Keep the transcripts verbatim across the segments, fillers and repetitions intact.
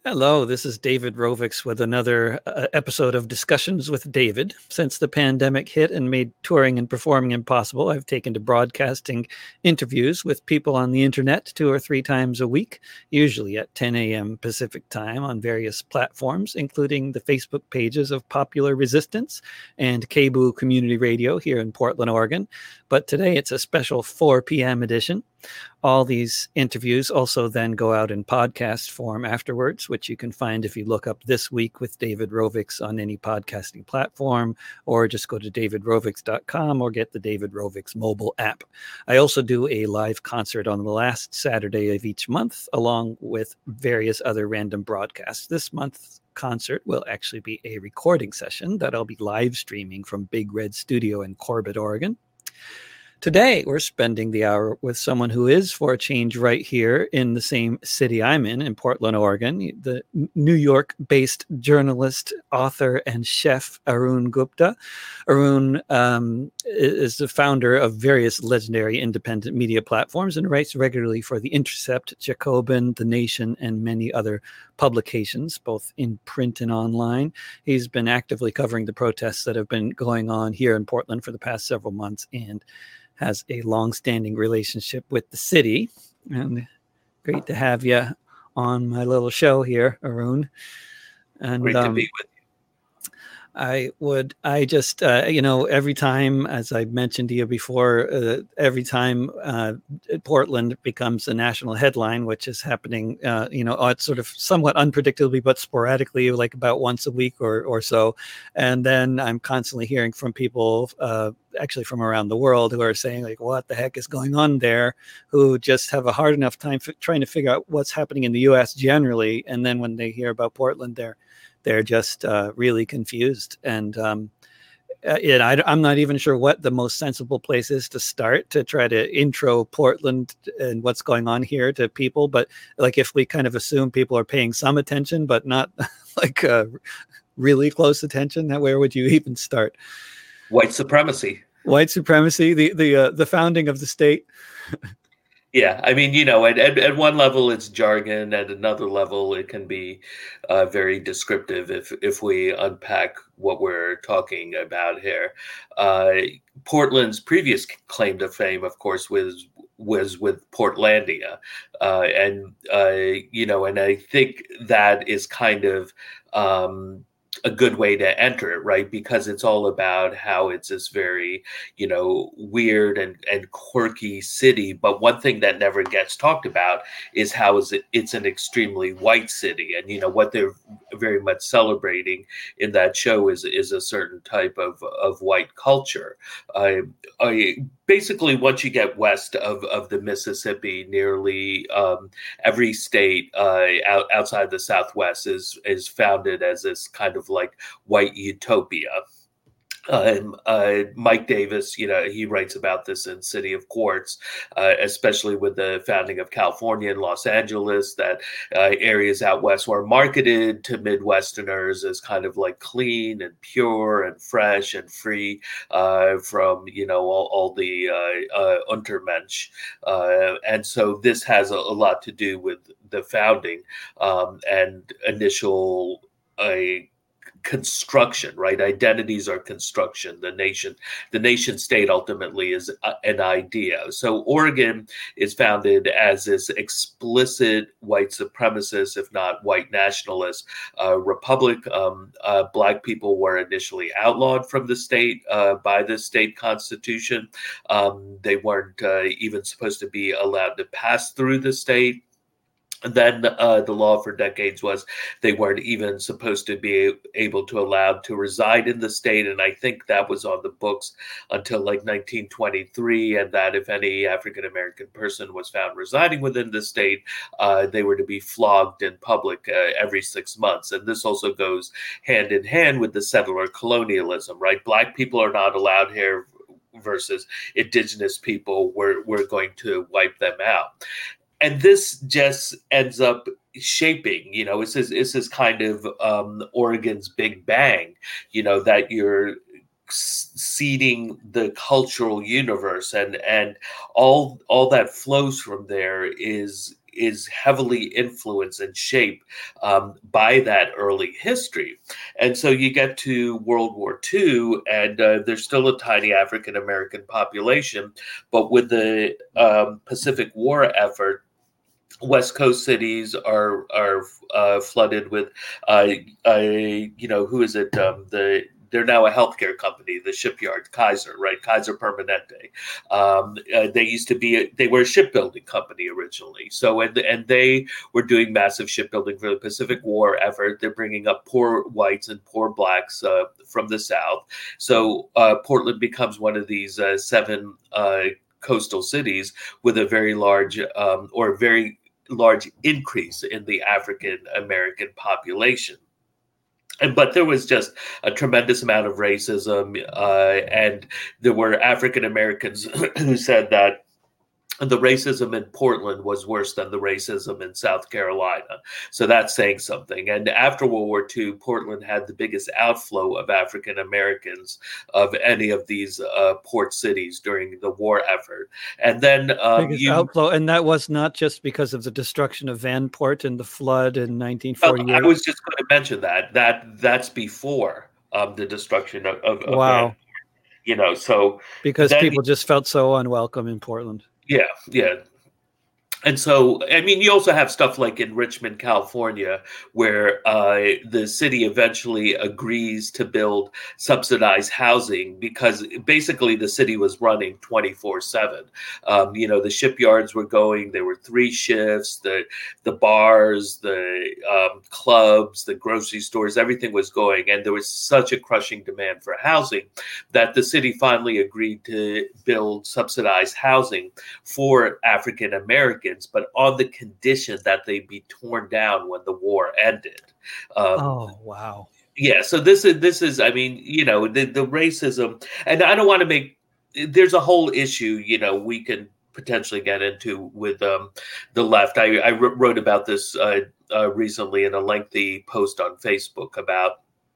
Hello, this is David Rovics with another uh, episode of Discussions with David. Since the pandemic hit and made touring and performing impossible, I've taken to broadcasting interviews with people on the internet two or three times a week, usually at ten a.m. Pacific time on various platforms, including the Facebook pages of Popular Resistance and K B O O Community Radio here in Portland, Oregon. But today it's a special four p.m. edition. All these interviews also then go out in podcast form afterwards, which you can find if you look up This Week with David Rovics on any podcasting platform, or just go to david rovics dot com or get the David Rovics mobile app. I also do a live concert on the last Saturday of each month, along with various other random broadcasts. This month's concert will actually be a recording session that I'll be live streaming from Big Red Studio in Corbett, Oregon. Today, we're spending the hour with someone who is, for a change, right here in the same city I'm in, in Portland, Oregon, the New York-based journalist, author, and chef Arun Gupta. Arun um, is the founder of various legendary independent media platforms and writes regularly for The Intercept, Jacobin, The Nation, and many other publications, both in print and online. He's been actively covering the protests that have been going on here in Portland for the past several months and has a long-standing relationship with the city. And great to have you on my little show here, Arun. And great to um, be with you. I would, I just, uh, you know, every time, as I mentioned to you before, uh, every time uh, Portland becomes a national headline, which is happening, uh, you know, it's sort of somewhat unpredictably, but sporadically, like about once a week or, or so. And then I'm constantly hearing from people, uh, actually from around the world, who are saying, like, what the heck is going on there, who just have a hard enough time f- trying to figure out what's happening in the U S generally. And then when they hear about Portland, they're they're just uh, really confused. And um, it, I, I'm not even sure what the most sensible place is to start to try to intro Portland and what's going on here to people. But like, if we kind of assume people are paying some attention, but not like uh, really close attention, that where would you even start? White supremacy. White supremacy, the the uh, the founding of the state. Yeah, I mean, you know, at, at, at one level it's jargon, at another level it can be uh, very descriptive if if we unpack what we're talking about here. Uh, Portland's previous claim to fame, of course, was was with Portlandia, uh, and uh, you know, and I think that is kind of um, a good way to enter it, right? Because it's all about how it's this very, you know, weird and, and quirky city. But one thing that never gets talked about is how is it, it's an extremely white city. And, you know, what they're very much celebrating in that show is, is a certain type of, of white culture. Uh, I, basically, once you get west of, of the Mississippi, nearly um, every state uh, out, outside the Southwest is is founded as this kind of like white utopia. Um, uh, Mike Davis, you know, he writes about this in City of Quartz, uh, especially with the founding of California and Los Angeles, that uh, areas out west were marketed to Midwesterners as kind of like clean and pure and fresh and free uh, from, you know, all, all the uh, uh, Untermensch. Uh, and so this has a, a lot to do with the founding um, and initial uh, construction, right? Identities are construction. The nation, the nation state ultimately is a, an idea. So Oregon is founded as this explicit white supremacist, if not white nationalist uh, republic. Um, uh, Black people were initially outlawed from the state uh, by the state constitution. Um, they weren't uh, even supposed to be allowed to pass through the state. And then uh, the law for decades was they weren't even supposed to be able to allowed to reside in the state. And I think that was on the books until like nineteen twenty-three. And that if any African-American person was found residing within the state, uh, they were to be flogged in public uh, every six months. And this also goes hand in hand with the settler colonialism, right? Black people are not allowed here versus indigenous people. We're, we're going to wipe them out. And this just ends up shaping, you know, it's this, it's this kind of um, Oregon's Big Bang, you know, that you're seeding the cultural universe, and and all all that flows from there is is heavily influenced and shaped um, by that early history. And so you get to World War Two, and uh, there's still a tiny African American population, but with the um, Pacific War effort, West Coast cities are are uh, flooded with, uh, uh, you know, who is it? Um, the they're now a healthcare company, the shipyard Kaiser, right? Kaiser Permanente. Um, uh, they used to be, a, they were a shipbuilding company originally. So, and and they were doing massive shipbuilding for the Pacific War effort. They're bringing up poor whites and poor blacks uh, from the South. So uh, Portland becomes one of these uh, seven uh, coastal cities with a very large um, or very large increase in the African American population. And, but there was just a tremendous amount of racism, uh, and there were African Americans who said that the racism in Portland was worse than the racism in South Carolina. So that's saying something. And after World War Two, Portland had the biggest outflow of African Americans of any of these uh, port cities during the war effort. And then um, biggest you, outflow, and that was not just because of the destruction of Vanport and the flood in nineteen forty-eight. I was just going to mention that that that's before um, the destruction of, of, of wow. Vanport. You know, so because then, people just felt so unwelcome in Portland. Yeah, yeah. And so, I mean, you also have stuff like in Richmond, California, where uh, the city eventually agrees to build subsidized housing because basically the city was running twenty-four seven. Um, you know, the shipyards were going, there were three shifts, the the bars, the um, clubs, the grocery stores, everything was going. And there was such a crushing demand for housing that the city finally agreed to build subsidized housing for African Americans, but on the condition that they be torn down when the war ended. Um, oh, wow. Yeah. So this is, this is, I mean, you know, the, the racism, and I don't want to make, there's a whole issue, you know, we can potentially get into with um, the left. I, I wrote about this uh, uh, recently in a lengthy post on Facebook about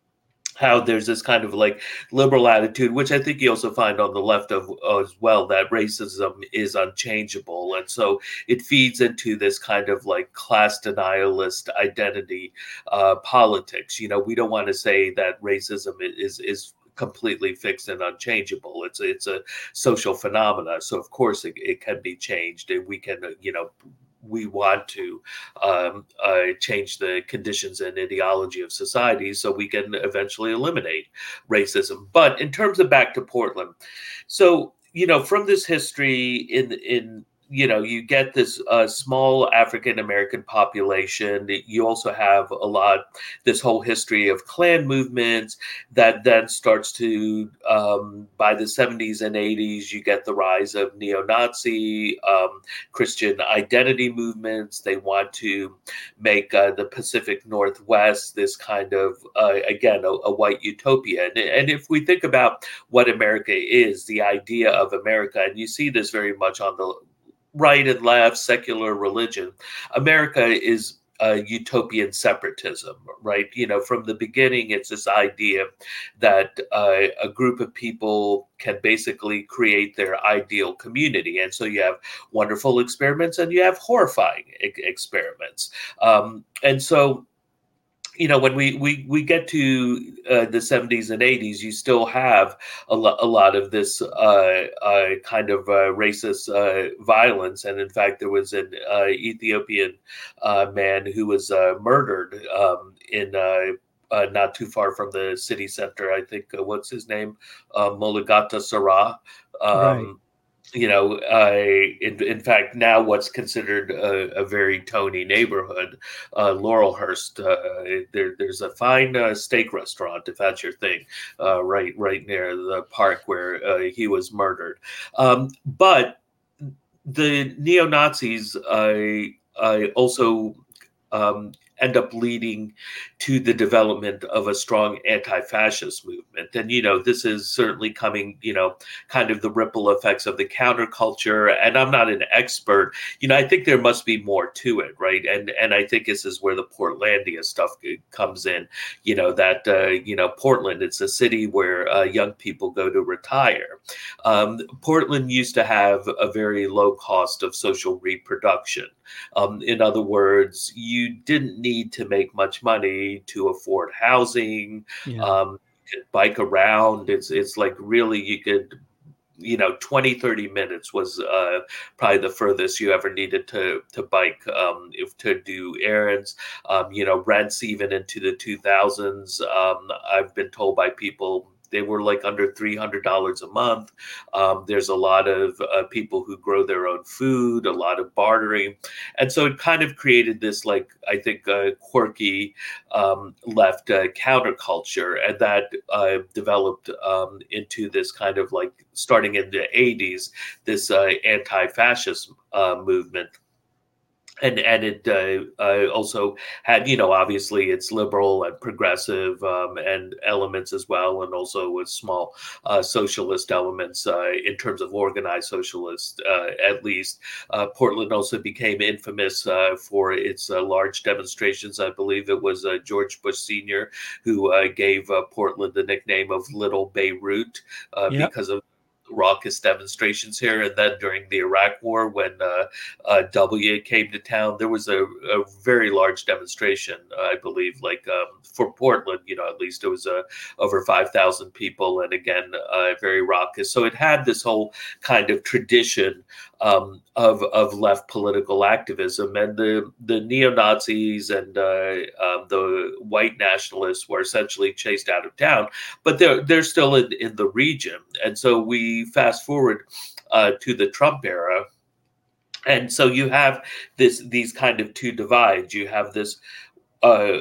how there's this kind of like liberal attitude, which I think you also find on the left of uh, as well, that racism is unchangeable. And so it feeds into this kind of like class denialist identity uh, politics. You know, we don't want to say that racism is, is completely fixed and unchangeable. It's, it's a social phenomena. So of course it, it can be changed, and we can, you know, we want to um, uh, change the conditions and ideology of society so we can eventually eliminate racism. But in terms of back to Portland, so, you know, from this history in, in, you know, you get this uh, small African-American population. You also have a lot, this whole history of Klan movements that then starts to, um, by the seventies and eighties, you get the rise of neo-Nazi um, Christian identity movements. They want to make uh, the Pacific Northwest this kind of, uh, again, a, a white utopia. And, and if we think about what America is, the idea of America, and you see this very much on the right and left, secular religion, America is uh, utopian separatism, right? You know, from the beginning, it's this idea that uh, a group of people can basically create their ideal community. And so you have wonderful experiments and you have horrifying e- experiments. Um, and so you know, when we, we, we get to uh, the seventies and eighties, you still have a, lo- a lot of this uh, uh, kind of uh, racist uh, violence. And in fact, there was an uh, Ethiopian uh, man who was uh, murdered um, in uh, uh, not too far from the city center. I think, uh, what's his name? Uh, Mulugata Sarah. Um, right. You know, uh, in, in fact, now what's considered a, a very Tony neighborhood, uh, Laurelhurst, uh, there, there's a fine uh, steak restaurant, if that's your thing, uh, right right near the park where uh, he was murdered. Um, but the neo-Nazis uh, uh, also um, end up leading to the development of a strong anti-fascist movement. And, you know, this is certainly coming, you know, kind of the ripple effects of the counterculture. And I'm not an expert, you know, I think there must be more to it, right? And and I think this is where the Portlandia stuff comes in, you know, that, uh, you know, Portland, it's a city where uh, young people go to retire. Um, Portland used to have a very low cost of social reproduction. Um, in other words, you didn't need to make much money to afford housing. Yeah. Um, you could bike around. It's it's like really you could, you know, twenty, thirty minutes was uh, probably the furthest you ever needed to to bike um, if to do errands. Um, you know, rents even into the two thousands. Um, I've been told by people they were like under three hundred dollars a month. Um, there's a lot of uh, people who grow their own food, a lot of bartering. And so it kind of created this, like, I think, uh, quirky um, left uh, counterculture. And that uh, developed um, into this kind of like, starting in the eighties, this uh, anti-fascist uh, movement. And and it uh, uh, also had, you know, obviously it's liberal and progressive um, and elements as well, and also with small uh, socialist elements uh, in terms of organized socialists, uh, at least. Uh, Portland also became infamous uh, for its uh, large demonstrations. I believe it was uh, George Bush Senior who uh, gave uh, Portland the nickname of Little Beirut uh, Yep. because of raucous demonstrations here. And then during the Iraq War, when uh, uh, W came to town, there was a, a very large demonstration, uh, I believe, like um, for Portland, you know, at least it was uh, over five thousand people. And again, uh, very raucous. So it had this whole kind of tradition um, of, of left political activism. And the, the neo-Nazis and uh, um, the white nationalists were essentially chased out of town, but they're, they're still in, in the region. And so we fast forward uh, to the Trump era. And so you have this, these kind of two divides. You have this uh,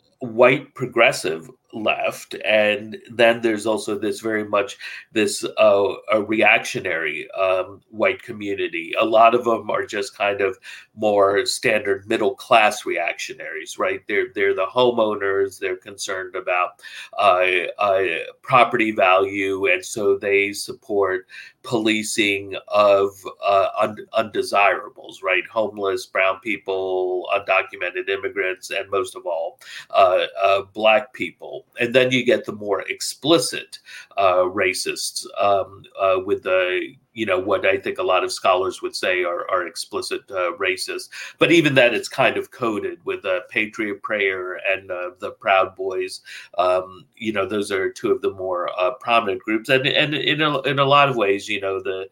white progressive left, and then there's also this very much this uh, a reactionary um, white community. A lot of them are just kind of more standard middle class reactionaries, right? They're they're the homeowners. They're concerned about uh, uh, property value, and so they support policing of uh, und- undesirables, right? Homeless, brown people, undocumented immigrants, and most of all, uh, uh, black people. And then you get the more explicit uh, racists um, uh, with the, you know, what I think a lot of scholars would say are, are explicit uh, racists. But even that, it's kind of coded with uh, Patriot Prayer and uh, the Proud Boys. Um, you know, those are two of the more uh, prominent groups. And, and in, a, in a lot of ways, you know, the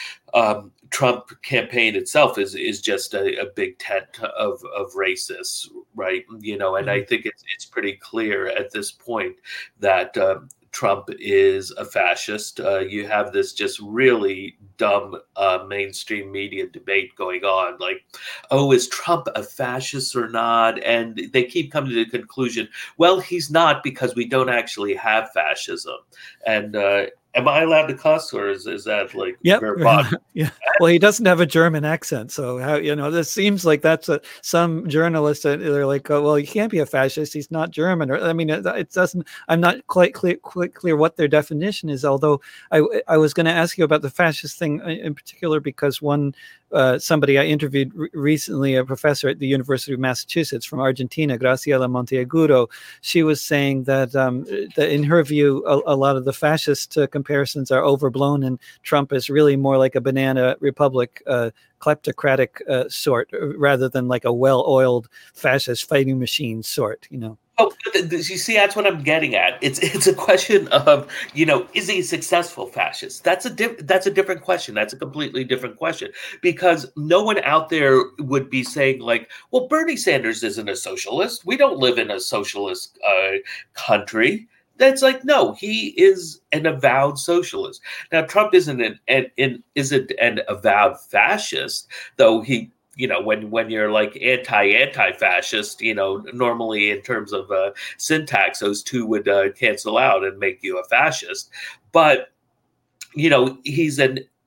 um, Trump campaign itself is is just a, a big tent of of racists, right? You know, and mm-hmm. I think it's it's pretty clear at this point that um, Trump is a fascist. Uh, you have this just really dumb uh, mainstream media debate going on, like, oh, is Trump a fascist or not? And they keep coming to the conclusion, well, he's not, because we don't actually have fascism. And uh, am I allowed to cuss, or is, is that like yep. verboten? Yeah. Well, he doesn't have a German accent, so how, you know, this seems like that's a, some journalists that they're like, oh, well, he can't be a fascist. He's not German. Or I mean, it, it doesn't. I'm not quite clear, quite clear what their definition is. Although I I was going to ask you about the fascist thing in particular, because one uh, somebody I interviewed re- recently, a professor at the University of Massachusetts from Argentina, Graciela Monteagudo, she was saying that um, that in her view, a, a lot of the fascist uh, comparisons are overblown, and Trump is really more like a banana republic, uh, kleptocratic uh, sort, rather than like a well-oiled fascist fighting machine sort, you know. Oh, you see, that's what I'm getting at. It's it's a question of, you know, is he a successful fascist? That's a diff- that's a different question. That's a completely different question, because no one out there would be saying like, well, Bernie Sanders isn't a socialist. We don't live in a socialist uh, country. That's like, no, he is an avowed socialist. Now, Trump isn't an, an, an isn't an avowed fascist, though he, you know, when, when you're like anti-anti-fascist, you know, normally in terms of uh, syntax, those two would uh, cancel out and make you a fascist. But, you know, he's an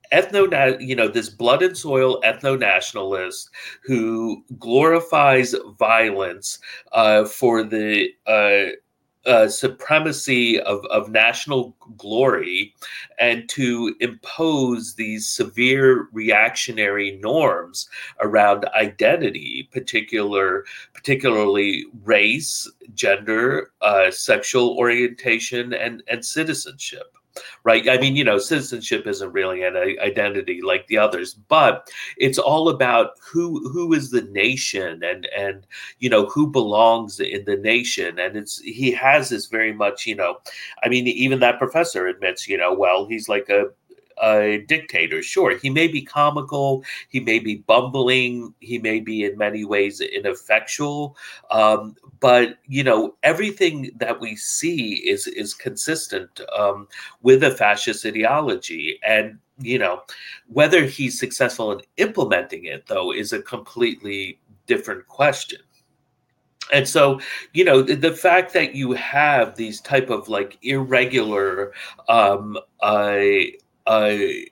ethno, you know, this blood and soil ethno-nationalist who glorifies violence uh, for the uh, uh, supremacy of, of national glory, and to impose these severe reactionary norms around identity, particular, particularly race, gender, uh, sexual orientation, and, and citizenship. Right. I mean, you know, citizenship isn't really an identity like the others, but it's all about who who is the nation, and and you know who belongs in the nation. And it's he has this very much, you know, I mean, even that professor admits, you know, well, he's like a a dictator. Sure, he may be comical, he may be bumbling, he may be in many ways ineffectual, um, but you know everything that we see is is consistent um, with a fascist ideology. And you know whether he's successful in implementing it, though, is a completely different question. And so, you know, the, the fact that you have these type of like irregular um, uh, uh,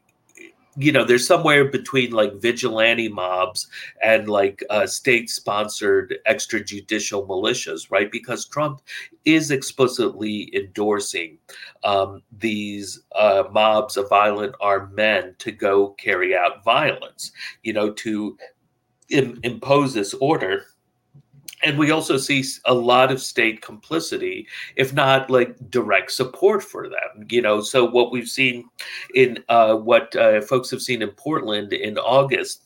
you know, there's somewhere between like vigilante mobs and like uh, state-sponsored extrajudicial militias, right? Because Trump is explicitly endorsing um, these uh, mobs of violent armed men to go carry out violence, you know, to im- impose this order. And we also see a lot of state complicity, if not like direct support for them. You know, so what we've seen in uh, what uh, folks have seen in Portland in August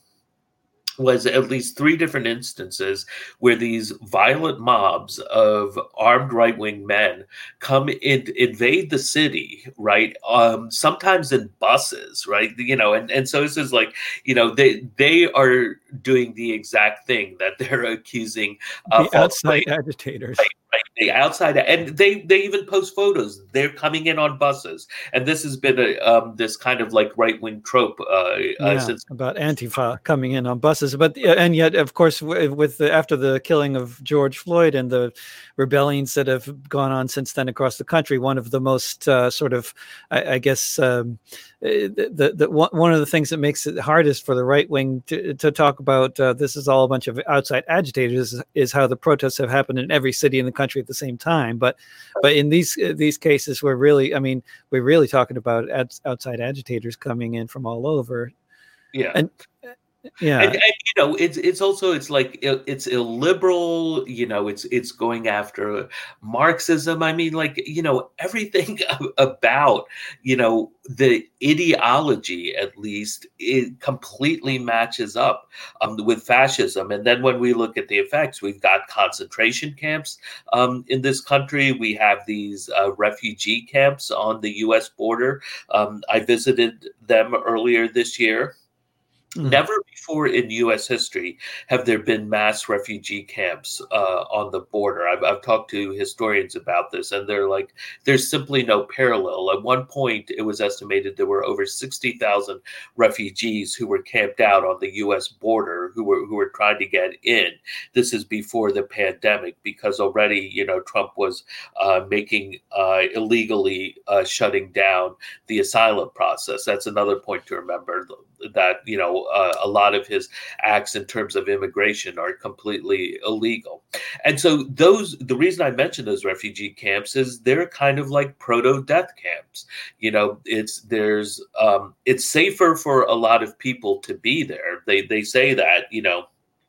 was at least three different instances where these violent mobs of armed right-wing men come in, invade the city, right? Um, sometimes in buses, right? You know, and, and so this is like, you know, they they are doing the exact thing that they're accusing uh, the outside agitators. Right, right, the outside, and they they even post photos. They're coming in on buses, and this has been a um, this kind of like right wing trope uh, yeah, uh, since about Antifa coming in on buses. But and yet, of course, with the, after the killing of George Floyd and the rebellions that have gone on since then across the country, one of the most uh, sort of, I, I guess, um, the, the, the one of the things that makes it hardest for the right wing to, to talk about uh, this is all a bunch of outside agitators is, is how the protests have happened in every city in the country at the same time. But but in these these cases, we're really, I mean, we're really talking about ad, outside agitators coming in from all over. Yeah. And yeah. And, and you know, it's it's also it's like it, it's illiberal, you know, it's it's going after Marxism. I mean, like, you know, everything about, you know, the ideology, at least, it completely matches up um, with fascism. And then when we look at the effects, we've got concentration camps um, in this country. We have these uh, refugee camps on the U S border. Um, I visited them earlier this year. Mm. Never before in U S history have there been mass refugee camps uh, on the border. I've, I've talked to historians about this, and they're like, there's simply no parallel. At one point, it was estimated there were over sixty thousand refugees who were camped out on the U S border who were who were trying to get in. This is before the pandemic, because already, you know, Trump was uh, making uh, illegally uh, shutting down the asylum process. That's another point to remember, that, you know, uh, a lot of his acts in terms of immigration are completely illegal. And so those, the reason I mention those refugee camps is they're kind of like proto-death camps. You know, it's, there's, um, it's safer for a lot of people to be there. They, they say that, you know,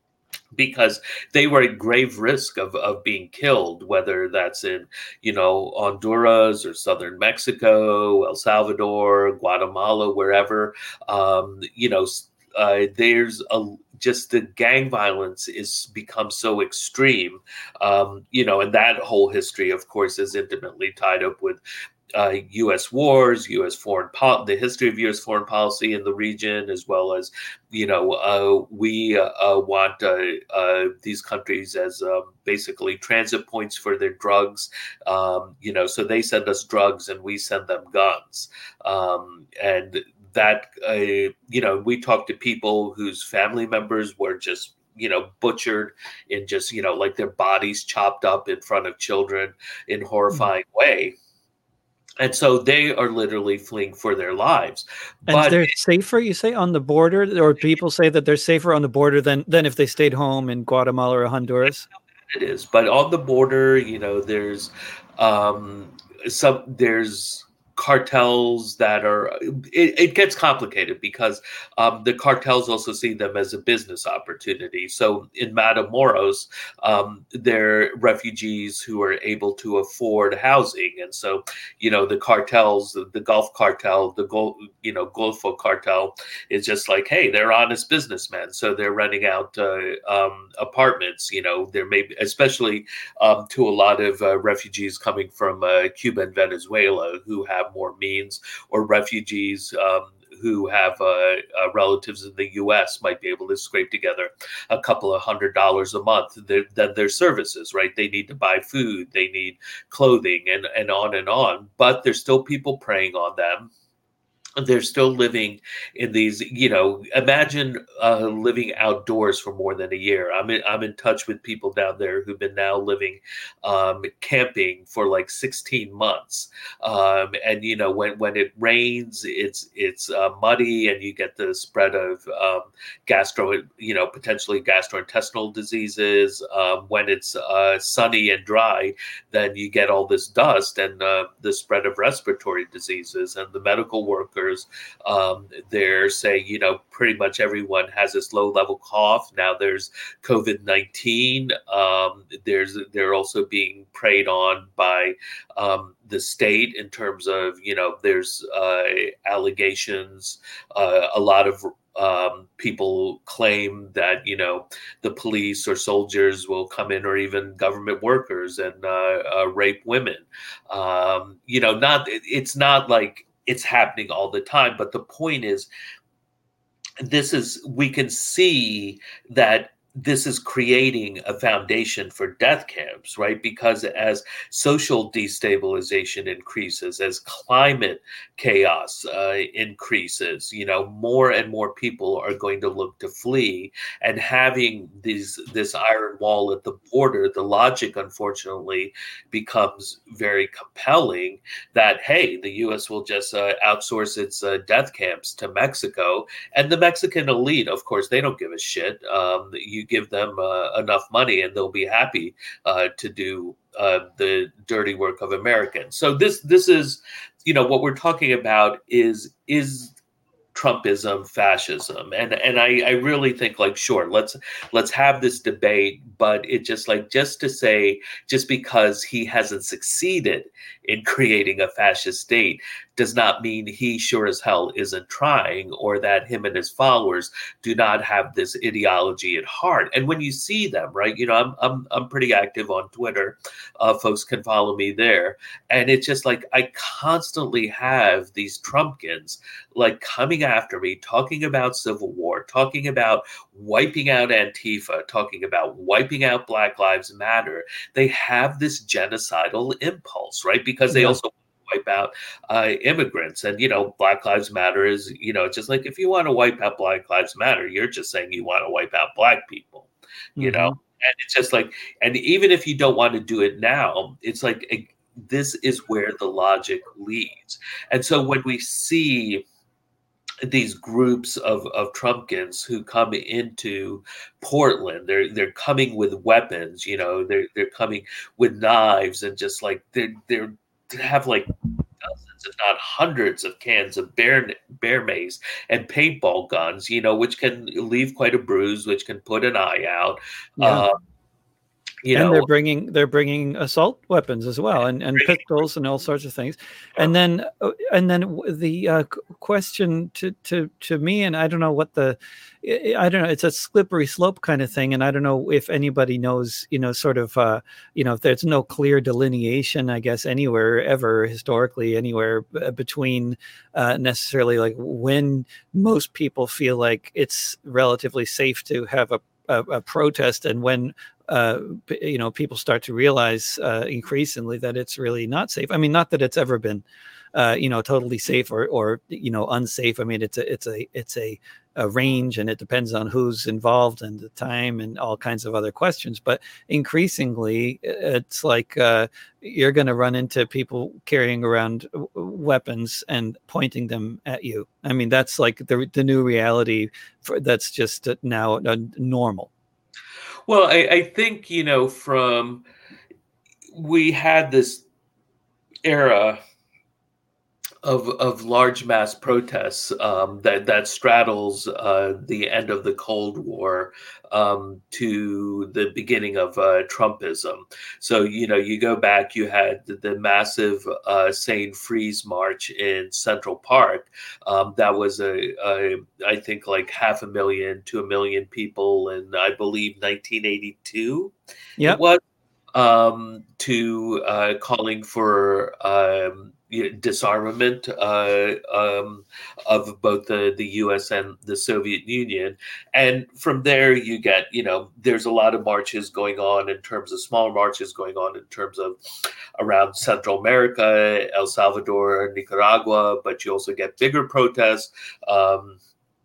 because they were at grave risk of, of being killed, whether that's in, you know, Honduras or southern Mexico, El Salvador, Guatemala, wherever. Um, you know, uh, there's a just the gang violence is become so extreme, um, you know, and that whole history, of course, is intimately tied up with Uh, U S wars, U S foreign po- the history of U S foreign policy in the region, as well as, you know, uh, we uh, want uh, uh, these countries as uh, basically transit points for their drugs. Um, you know, so they send us drugs and we send them guns. Um, and that, uh, you know, we talk to people whose family members were just, you know, butchered in just, you know, like their bodies chopped up in front of children in horrifying mm-hmm. way. And so they are literally fleeing for their lives. And But they're safer, you say, on the border, or people say that they're safer on the border than than if they stayed home in Guatemala or Honduras? it is. But on the border, you know, there's um, some there's cartels that are. It, it gets complicated because um, the cartels also see them as a business opportunity. So in Matamoros, um, they're refugees who are able to afford housing, and so you know the cartels, the, the Gulf cartel, the Gulf, you know, Golfo cartel is just like, hey, they're honest businessmen, so they're renting out uh, um, apartments. You know, there may be, especially um, to a lot of uh, refugees coming from uh, Cuba and Venezuela who have more means, or refugees um, who have uh, uh, relatives in the U S might be able to scrape together a couple of hundred dollars a month. Then their services, right? They need to buy food, they need clothing, and and on and on. But there's still people preying on them. They're still living in these, you know, imagine uh, living outdoors for more than a year. I'm in, I'm in touch with people down there who've been now living um, camping for like sixteen months. Um, and, you know, when, when it rains, it's, it's uh, muddy, and you get the spread of um, gastro, you know, potentially gastrointestinal diseases. Um, when it's uh, sunny and dry, then you get all this dust and uh, the spread of respiratory diseases. And the medical workers, um, they're saying, you know, pretty much everyone has this low level cough. Now there's COVID nineteen. Um, there's they're also being preyed on by um, the state in terms of, you know, there's uh, allegations. Uh, a lot of um, people claim that, you know, the police or soldiers will come in, or even government workers, and uh, uh, rape women. Um, you know, not it's not like it's happening all the time, but the point is, this is we can see that this is creating a foundation for death camps, right? Because as social destabilization increases, as climate chaos uh, increases, you know, more and more people are going to look to flee. And having these this iron wall at the border, the logic, unfortunately, becomes very compelling. That, hey, the U S will just uh, outsource its uh, death camps to Mexico, and the Mexican elite, of course, they don't give a shit. Um, you give them uh, enough money, and they'll be happy uh, to do uh, the dirty work of Americans. So this this is, you know, what we're talking about is is Trumpism, fascism, and and I, I really think, like, sure, let's let's have this debate, but it just like just to say, just because he hasn't succeeded in creating a fascist state does not mean he sure as hell isn't trying, or that him and his followers do not have this ideology at heart. And when you see them, right, you know, I'm I'm I'm pretty active on Twitter. Uh, folks can follow me there, and it's just like I constantly have these Trumpkins like coming after me, talking about civil war, talking about wiping out Antifa, talking about wiping out Black Lives Matter. They have this genocidal impulse, right? Because they Yeah. also wipe out uh, immigrants. And, you know, Black Lives Matter is, you know, just like, if you want to wipe out Black Lives Matter, you're just saying you want to wipe out Black people, you know? Mhm. And it's just like, and even if you don't want to do it now, it's like, a, this is where the logic leads. And so when we see these groups of, of Trumpkins who come into Portland, they're they're coming with weapons, you know, they're they're coming with knives, and just like they're they're they have like dozens, if not hundreds, of cans of bear bear mace and paintball guns, you know, which can leave quite a bruise, which can put an eye out. Yeah. Uh, you and know, they're bringing they're bringing assault weapons as well, and, and pistols and all sorts of things. And then uh, and then w- the uh, q- question to, to to me, and I don't know what the I I don't know, it's a slippery slope kind of thing, and I don't know if anybody knows, you know, sort of uh, you know, if there's no clear delineation, I guess, anywhere ever historically anywhere b- between uh, necessarily like when most people feel like it's relatively safe to have a a, a protest, and when uh, you know, people start to realize uh, increasingly that it's really not safe. I mean, not that it's ever been uh, you know, totally safe or, or, you know, unsafe. I mean, it's a, it's a, it's a, a range, and it depends on who's involved and the time and all kinds of other questions. But increasingly, it's like uh, you're going to run into people carrying around weapons and pointing them at you. I mean, that's like the the new reality for, that's just now uh, normal. Well, I, I think, you know, from we had this era of of large mass protests um, that that straddles uh, the end of the Cold War um, to the beginning of uh, Trumpism. So you know, you go back, you had the, the massive uh, Sane Freeze March in Central Park. Um, that was a, a I think like half a million to a million people in, I believe, nineteen eighty-two. Yep. It was um, to uh, calling for um, you know, disarmament uh, um, of both the, the U S and the Soviet Union. And from there, you get, you know, there's a lot of marches going on in terms of small marches going on in terms of around Central America, El Salvador, Nicaragua, but you also get bigger protests. Um,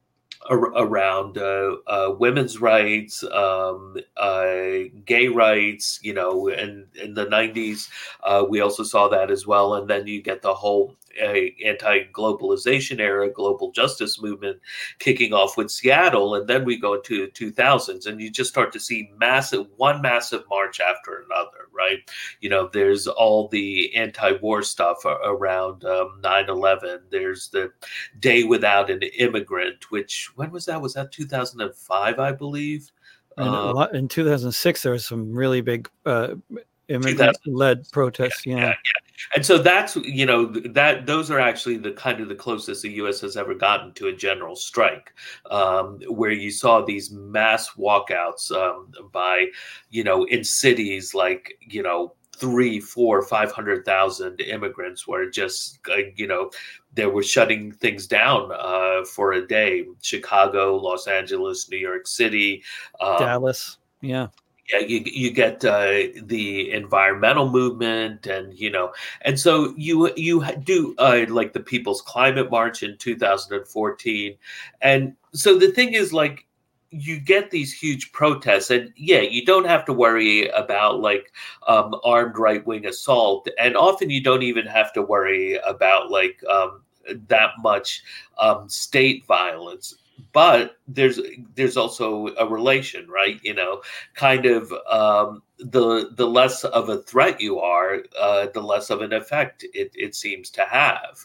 around uh, uh, women's rights, um, uh, gay rights, you know, and in the nineties, uh, we also saw that as well. And then you get the whole uh, anti-globalization era, global justice movement kicking off with Seattle. And then we go into two thousands and you just start to see massive, one massive march after another, right? You know, there's all the anti-war stuff around um, nine eleven. There's the Day Without an Immigrant, which, when was that? Was that two thousand five, I believe? And Um, in two thousand six, there was some really big uh, immigrant-led protests. Yeah. yeah, yeah. And so that's, you know, that those are actually the kind of the closest the U S has ever gotten to a general strike, um, where you saw these mass walkouts um, by, you know, in cities like, you know, three, four, five hundred thousand immigrants were just, uh, you know, they were shutting things down uh, for a day. Chicago, Los Angeles, New York City, um, Dallas. Yeah. Yeah, you you get uh, the environmental movement, and you know, and so you you do uh, like the People's Climate March in two thousand fourteen, and so the thing is, like, you get these huge protests, and yeah, you don't have to worry about like um, armed right wing assault, and often you don't even have to worry about like um, that much um, state violence. But there's there's also a relation, right? You know, kind of um, the the less of a threat you are, uh, the less of an effect it, it seems to have.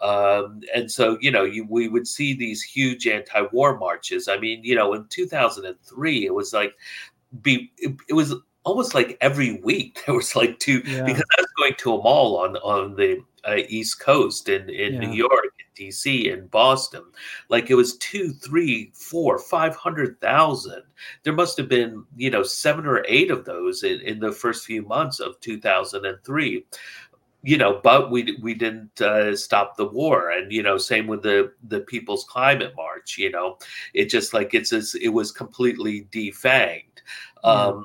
Um, and so, you know, you, we would see these huge anti-war marches. I mean, you know, in two thousand three, it was like be it, it was almost like every week there was like two, Yeah. because I was going to a mall on on the uh, East Coast in in Yeah. New York, in D C, in Boston. Like it was two, three, four, five hundred thousand. There must have been, you know, seven or eight of those in, in the first few months of two thousand three. You know, but we we didn't uh, stop the war, and you know, same with the the People's Climate March. You know, it just like it's as it was completely defanged. Yeah. Um,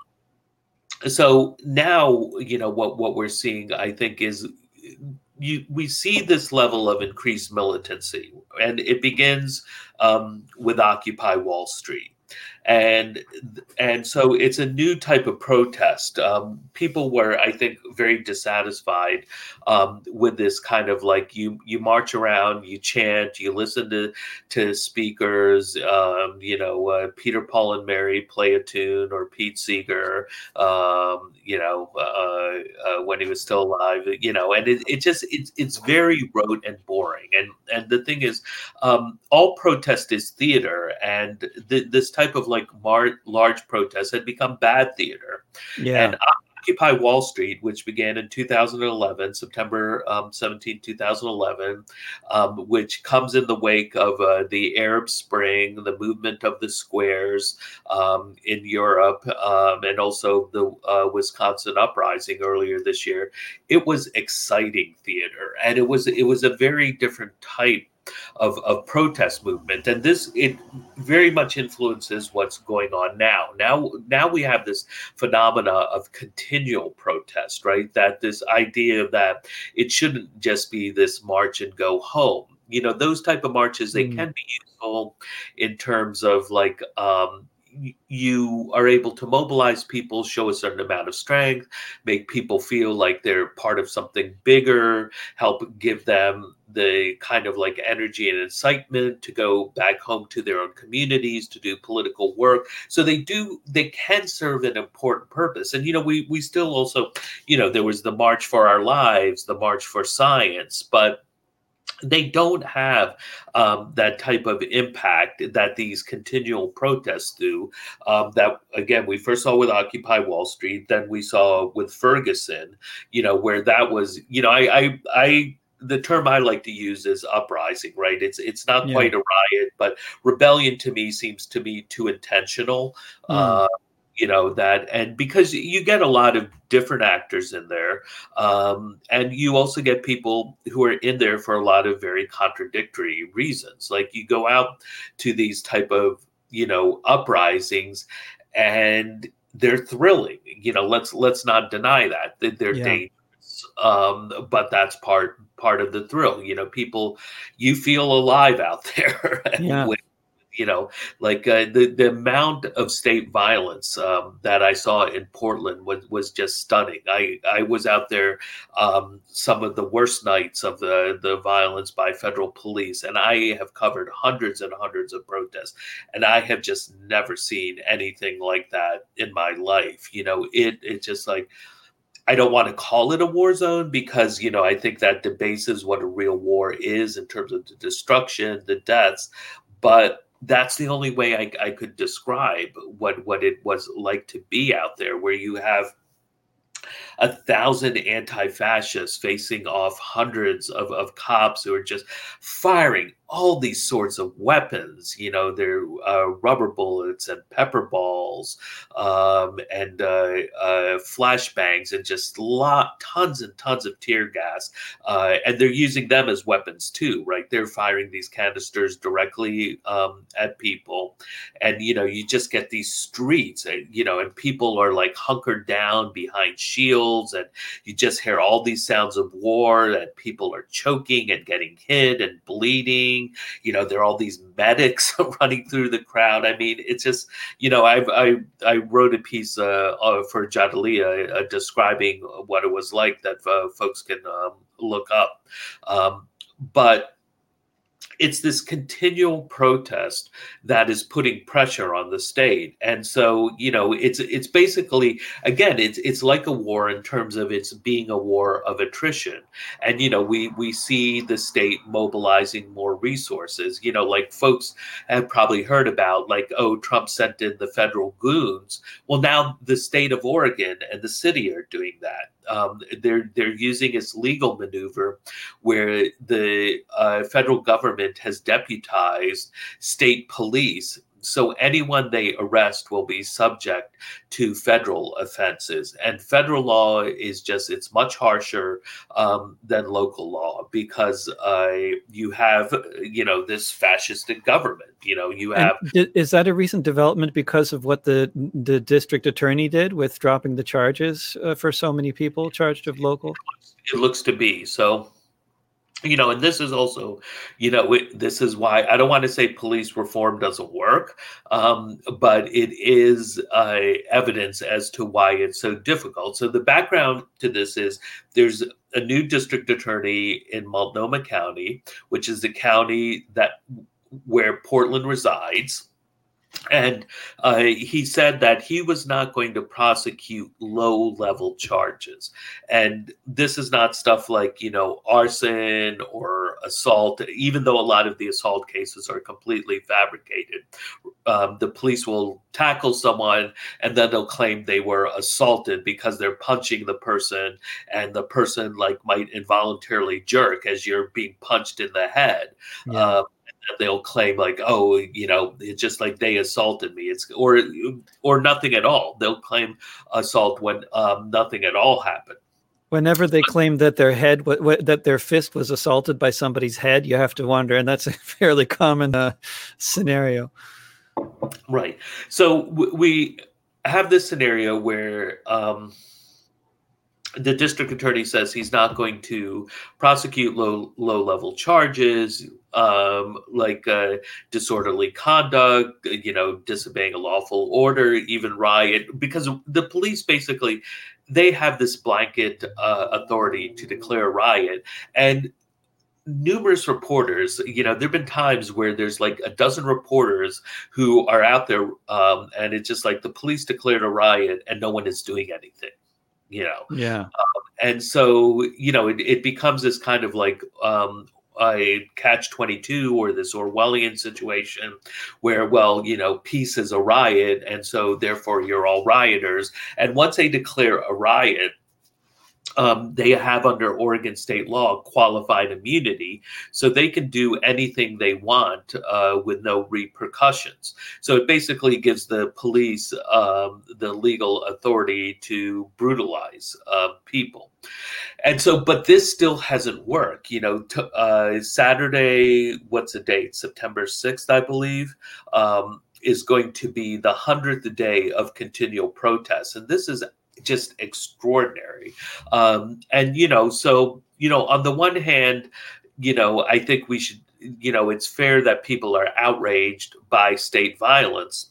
so now, you know, what what we're seeing, I think, is you we see this level of increased militancy, and it begins um, with Occupy Wall Street. And and so it's a new type of protest. Um, people were, I think, very dissatisfied um, with this kind of like you you march around, you chant, you listen to to speakers. Um, you know, uh, Peter, Paul, and Mary play a tune, or Pete Seeger. Um, you know, uh, uh, when he was still alive. You know, and it, it just it's it's very rote and boring. And and the thing is, um, all protest is theater, and th- this type of like mar- large protests had become bad theater. Yeah. And Occupy Wall Street, which began in two thousand eleven, September um, seventeenth, two thousand eleven, um, which comes in the wake of uh, the Arab Spring, the movement of the squares um, in Europe, um, and also the uh, Wisconsin uprising earlier this year. It was exciting theater, and it was it was a very different type of, of protest movement. And this, it very much influences what's going on now. Now, now we have this phenomena of continual protest, right? That this idea that it shouldn't just be this march and go home. You know, those type of marches, they Mm. can be useful in terms of like, um, you are able to mobilize people, show a certain amount of strength, make people feel like they're part of something bigger, help give them the kind of like energy and incitement to go back home to their own communities, to do political work. So they do, they can serve an important purpose. And, you know, we, we still also, you know, there was the March for Our Lives, the March for Science, but they don't have um, that type of impact that these continual protests do. Um, that, again, we first saw with Occupy Wall Street, then we saw with Ferguson, you know, where that was, you know, I, I, I the term I like to use is uprising, right? It's it's not Yeah. quite a riot, but rebellion to me seems to be too intentional. Mm. Uh, you know, that, and because you get a lot of different actors in there, um, and you also get people who are in there for a lot of very contradictory reasons. Like you go out to these type of, you know, uprisings, and they're thrilling. You know, let's let's not deny that that they're Yeah. dangerous, um, but that's part part of the thrill. You know, people, you feel alive out there. Yeah. when, you know, like uh, the the amount of state violence um, that I saw in Portland was was just stunning. I I was out there um, some of the worst nights of the the violence by federal police, and I have covered hundreds and hundreds of protests, and I have just never seen anything like that in my life. You know, it it just like, I don't want to call it a war zone because, you know, I think that debases what a real war is in terms of the destruction, the deaths, but that's the only way I, I could describe what, what it was like to be out there, where you have a thousand anti-fascists facing off hundreds of, of cops who are just firing all these sorts of weapons. You know, they're uh, rubber bullets and pepper balls um, and uh, uh, flashbangs and just lot tons and tons of tear gas. Uh, and they're using them as weapons too, right? They're firing these canisters directly um, at people. And, you know, you just get these streets, you know, and people are like hunkered down behind shields, and you just hear all these sounds of war, and people are choking and getting hit and bleeding. You know, there are all these medics running through the crowd. I mean, it's just, you know, I've, I I wrote a piece uh, uh, for Jadalia uh, describing what it was like that uh, folks can um, look up. Um, but it's this continual protest that is putting pressure on the state. And so, you know, it's it's basically, again, it's it's like a war in terms of it's being a war of attrition. And, you know, we we see the state mobilizing more resources. You know, like folks have probably heard about, like, oh, Trump sent in the federal goons. Well, now the state of Oregon and the city are doing that. Um, they're they're using this legal maneuver where the uh, federal government has deputized state police. So anyone they arrest will be subject to federal offenses. And federal law is just, it's much harsher um, than local law because uh, you have, you know, this fascistic government. You know, you have. And di- is that a recent development because of what the the district attorney did with dropping the charges uh, for so many people charged of local? It looks to be so. You know, and this is also, you know, it, this is why I don't want to say police reform doesn't work, um, but it is uh, evidence as to why it's so difficult. So the background to this is there's a new district attorney in Multnomah County, which is the county that where Portland resides. And uh, he said that he was not going to prosecute low-level charges. And this is not stuff like, you know, arson or assault, even though a lot of the assault cases are completely fabricated. Um, the police will tackle someone and then they'll claim they were assaulted because they're punching the person, and the person like might involuntarily jerk as you're being punched in the head. Yeah. Uh, they'll claim like, oh, you know, it's just like they assaulted me. It's or or nothing at all. They'll claim assault when um, nothing at all happened. Whenever they claim that their head, w- w- that their fist was assaulted by somebody's head, you have to wonder, and that's a fairly common uh, scenario. Right. So w- we have this scenario where um, the district attorney says he's not going to prosecute low low level charges um, like uh, disorderly conduct, you know, disobeying a lawful order, even riot, because the police basically they have this blanket uh, authority to declare a riot. And numerous reporters, you know, there have been times where there's like a dozen reporters who are out there, um, and it's just like the police declared a riot and no one is doing anything, you know. Yeah. And so, you know, it, it becomes this kind of like um, a catch twenty-two or this Orwellian situation where, well, you know, peace is a riot. And so therefore you're all rioters. And once they declare a riot, um, they have under Oregon state law qualified immunity, so they can do anything they want uh, with no repercussions. So it basically gives the police um, the legal authority to brutalize uh, people. And so, but this still hasn't worked. You know, t- uh, Saturday, what's the date? September sixth, I believe. Um, is going to be the hundredth day of continual protests. And this is just extraordinary. Um, and, you know, so, you know, on the one hand, you know, I think we should, you know, it's fair that people are outraged by state violence.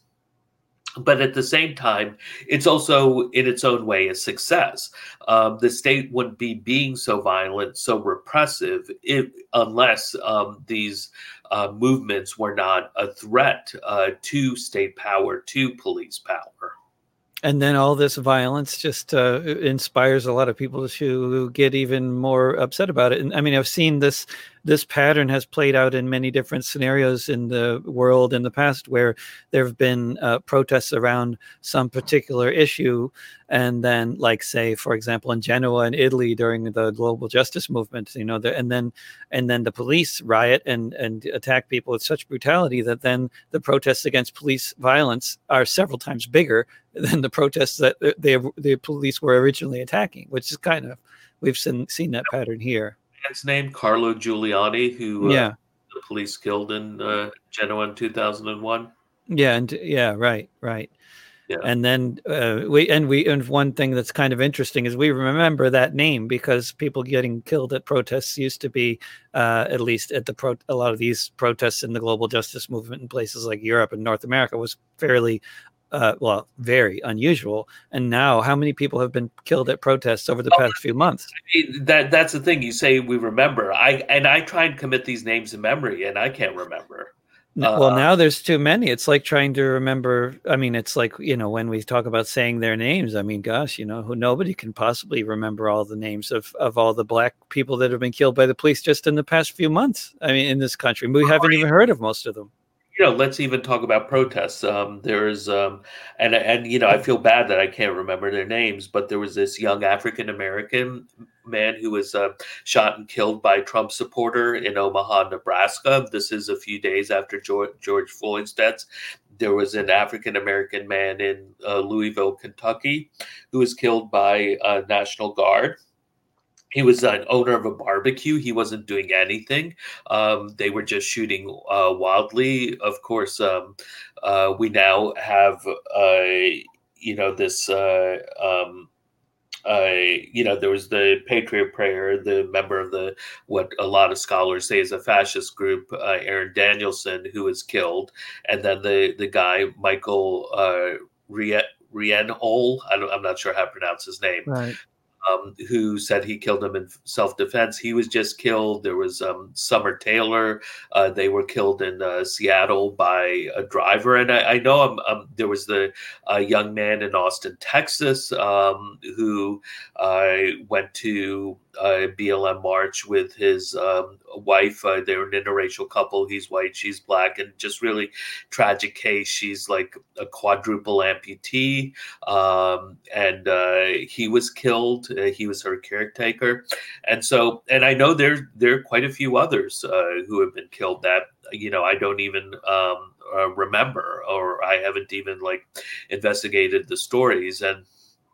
But at the same time, it's also in its own way a success. Um, the state wouldn't be being so violent, so repressive, if, unless um, these uh, movements were not a threat uh, to state power, to police power. And then all this violence just uh, inspires a lot of people to get even more upset about it. And I mean, I've seen this this pattern has played out in many different scenarios in the world in the past, where there have been uh, protests around some particular issue, and then, like, say, for example, in Genoa in Italy during the global justice movement, you know, the, and then and then the police riot and and attack people with such brutality that then the protests against police violence are several times bigger than the protests that the the police were originally attacking, which is kind of, we've seen seen that pattern here. His name, Carlo Giuliani, who uh, Yeah, the police killed in uh, Genoa in two thousand one. yeah, and yeah, right, right. Yeah. And then uh, we and we and one thing that's kind of interesting is we remember that name because people getting killed at protests used to be, uh, at least at the pro, a lot of these protests in the global justice movement in places like Europe and North America was fairly. Uh, well, very unusual. And now, how many people have been killed at protests over the Oh, past few months? I mean, that that's the thing. You say we remember. I and I try and commit these names to memory, and I can't remember. Uh, Well, now there's too many. It's like trying to remember. I mean, it's like, you know, when we talk about saying their names, I mean, gosh, you know, who nobody can possibly remember all the names of, of all the black people that have been killed by the police just in the past few months. I mean, in this country, we haven't even heard of most of them. You know, let's even talk about protests. Um, there's, um, and and you know, I feel bad that I can't remember their names, but there was this young African American man who was uh, shot and killed by a Trump supporter in Omaha, Nebraska. This is a few days after George, George Floyd's death. There was an African American man in uh, Louisville, Kentucky, who was killed by a National Guard. He was an owner of a barbecue. He wasn't doing anything. Um, they were just shooting uh, wildly. Of course, um, uh, we now have, uh, you know, this, uh, um, uh, you know, there was the Patriot Prayer, the member of the, what a lot of scholars say is a fascist group, uh, Aaron Danielson, who was killed. And then the, the guy, Michael uh, Rienhol, I don't, I'm not sure how to pronounce his name. Right. Um, who said he killed him in self-defense. He was just killed. There was um, Summer Taylor. Uh, they were killed in uh, Seattle by a driver. And I, I know um, um, there was the uh, young man in Austin, Texas, um, who uh, went to a B L M march with his um, wife. Uh, they were an interracial couple. He's white, she's black, and just really tragic case. She's like a quadruple amputee, um, and uh, he was killed. Uh, he was her caretaker, and so, and I know there there are quite a few others uh, who have been killed that you know I don't even um, uh, remember, or I haven't even like investigated the stories. And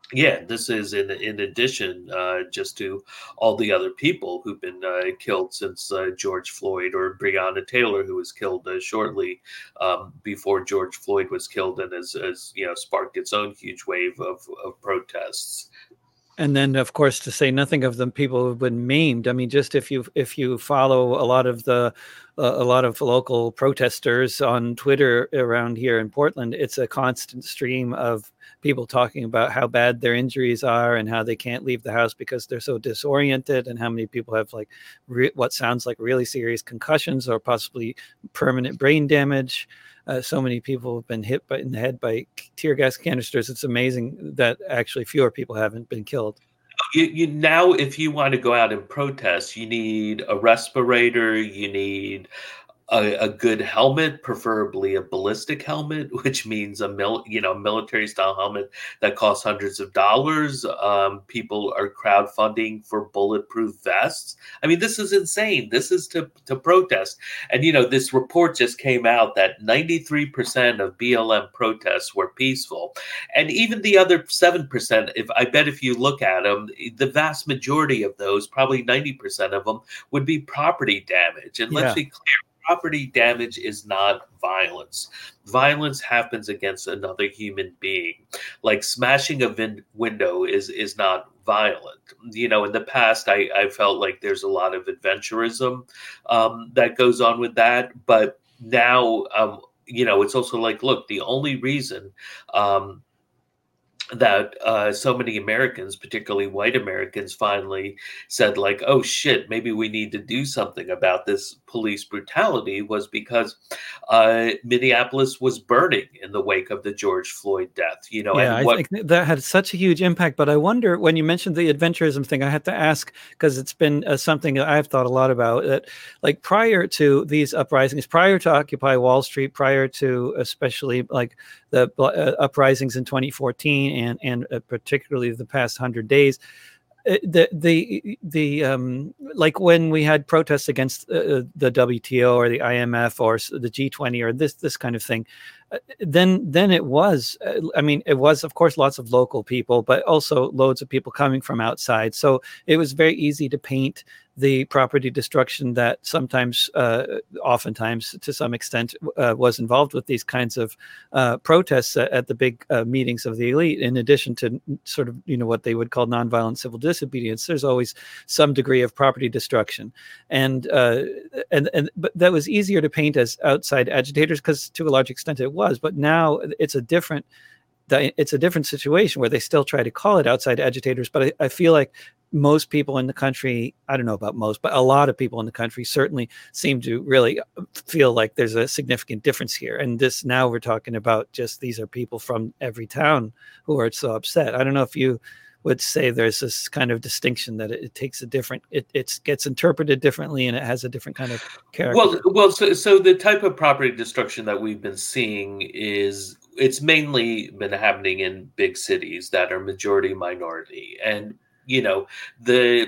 Yeah, this is in in addition uh, just to all the other people who've been uh, killed since uh, George Floyd, or Breonna Taylor, who was killed uh, shortly um, before George Floyd was killed, and has, has you know sparked its own huge wave of, of protests. And then, of course, to say nothing of the people who've been maimed. I mean, just if you if you follow a lot of the uh, a lot of local protesters on Twitter around here in Portland, it's a constant stream of people talking about how bad their injuries are and how they can't leave the house because they're so disoriented, and how many people have like re- what sounds like really serious concussions or possibly permanent brain damage. Uh, so many people have been hit by, in the head by tear gas canisters. It's amazing that actually fewer people haven't been killed. You, you now, if you want to go out and protest, you need a respirator. You need a, a good helmet, preferably a ballistic helmet, which means a mil, you know, military style helmet that costs hundreds of dollars. Um, people are crowdfunding for bulletproof vests. I mean, this is insane. This is to to protest. And you know, this report just came out that ninety-three percent of B L M protests were peaceful, and even the other seven percent. If I bet if you look at them, the vast majority of those, probably ninety percent of them, would be property damage. And let's Yeah. be clear, property damage is not violence. Violence happens against another human being. Like smashing a vin- window is is not violent. You know, in the past, I, I felt like there's a lot of adventurism um, that goes on with that. But now, um, you know, it's also like, look, the only reason um, that uh, so many Americans, particularly white Americans, finally said, like, oh shit, maybe we need to do something about this police brutality, was because uh, Minneapolis was burning in the wake of the George Floyd death. You know, Yeah, and I what think that had such a huge impact. But I wonder, when you mentioned the adventurism thing, I had to ask, because it's been uh, something that I've thought a lot about. That, like, prior to these uprisings, prior to Occupy Wall Street, prior to especially like the uh, uprisings in twenty fourteen, and and uh, particularly the past hundred days, uh, the the the um like when we had protests against uh, the W T O or the I M F or the G twenty or this this kind of thing, uh, then then it was uh, I mean, it was, of course, lots of local people, but also loads of people coming from outside. So it was very easy to paint the property destruction that sometimes, uh, oftentimes, to some extent, uh, was involved with these kinds of uh, protests at, at the big uh, meetings of the elite. In addition to sort of, you know, what they would call nonviolent civil disobedience, there's always some degree of property destruction, and uh, and and but that was easier to paint as outside agitators because, to a large extent, it was. But now it's a different it's a different situation where they still try to call it outside agitators. But I, I feel like most people in the country, I don't know about most, but a lot of people in the country certainly seem to really feel like there's a significant difference here. And this, now we're talking about just, these are people from every town who are so upset. I don't know if you would say there's this kind of distinction that it, it takes a different, it it's, gets interpreted differently, and it has a different kind of character. Well, well, so so the type of property destruction that we've been seeing is, it's mainly been happening in big cities that are majority minority, and you know the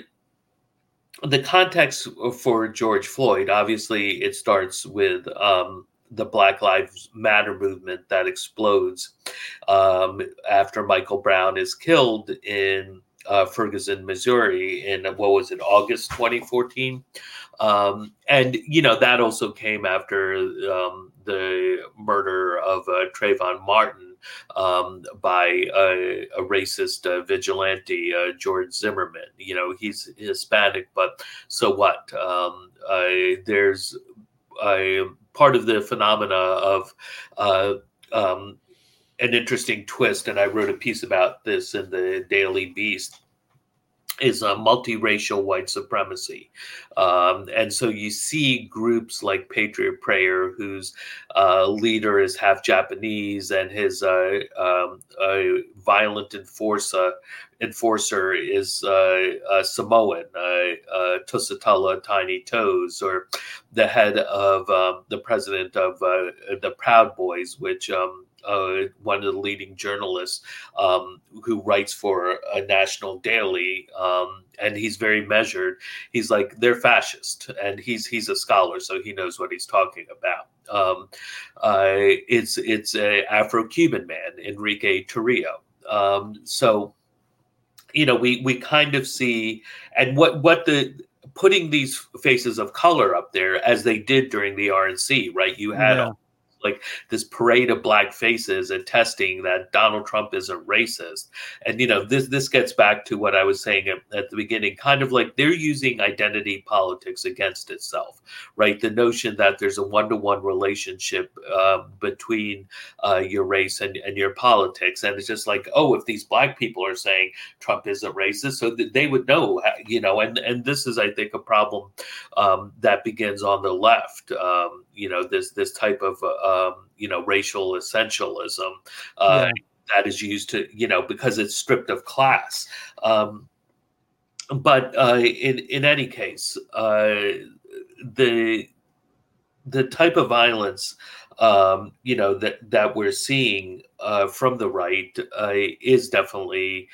the context for George Floyd, obviously, it starts with um, the Black Lives Matter movement that explodes um, after Michael Brown is killed in uh, Ferguson, Missouri, in, what was it, August twenty fourteen. Um, and, you know, that also came after um, the murder of uh, Trayvon Martin um, by a, a racist uh, vigilante, uh, George Zimmerman. You know, he's Hispanic, but so what? Um, uh, there's a part of the phenomena of uh, um, an interesting twist, and I wrote a piece about this in the Daily Beast, is a multiracial white supremacy. Um, and so you see groups like Patriot Prayer, whose uh, leader is half Japanese, and his uh, um, uh, violent enforcer, enforcer is uh, uh, Samoan, uh, uh, Tusitala Tiny Toes, or the head of um, the president of uh, the Proud Boys, which um, Uh, one of the leading journalists um, who writes for a national daily, um, and he's very measured. He's like, they're fascist, and he's he's a scholar, so he knows what he's talking about. Um, uh, it's it's a Afro-Cuban man, Enrique Torrio. Um, so you know, we we kind of see, and what what the putting these faces of color up there as they did during the R N C, right? You had Yeah. like this parade of black faces attesting that Donald Trump isn't racist. And, you know, this this gets back to what I was saying at, at the beginning, kind of like they're using identity politics against itself, right? The notion that there's a one-to-one relationship uh, between uh, your race and, and your politics. And it's just like, oh, if these black people are saying Trump isn't racist, so that they would know, you know, and, and this is, I think, a problem um, that begins on the left. Um, you know, this this type of uh, um, you know, racial essentialism uh, Yeah. that is used to, you know, because it's stripped of class. Um, but uh, in in any case, uh, the the type of violence, um, you know, that that we're seeing uh, from the right uh, is definitely.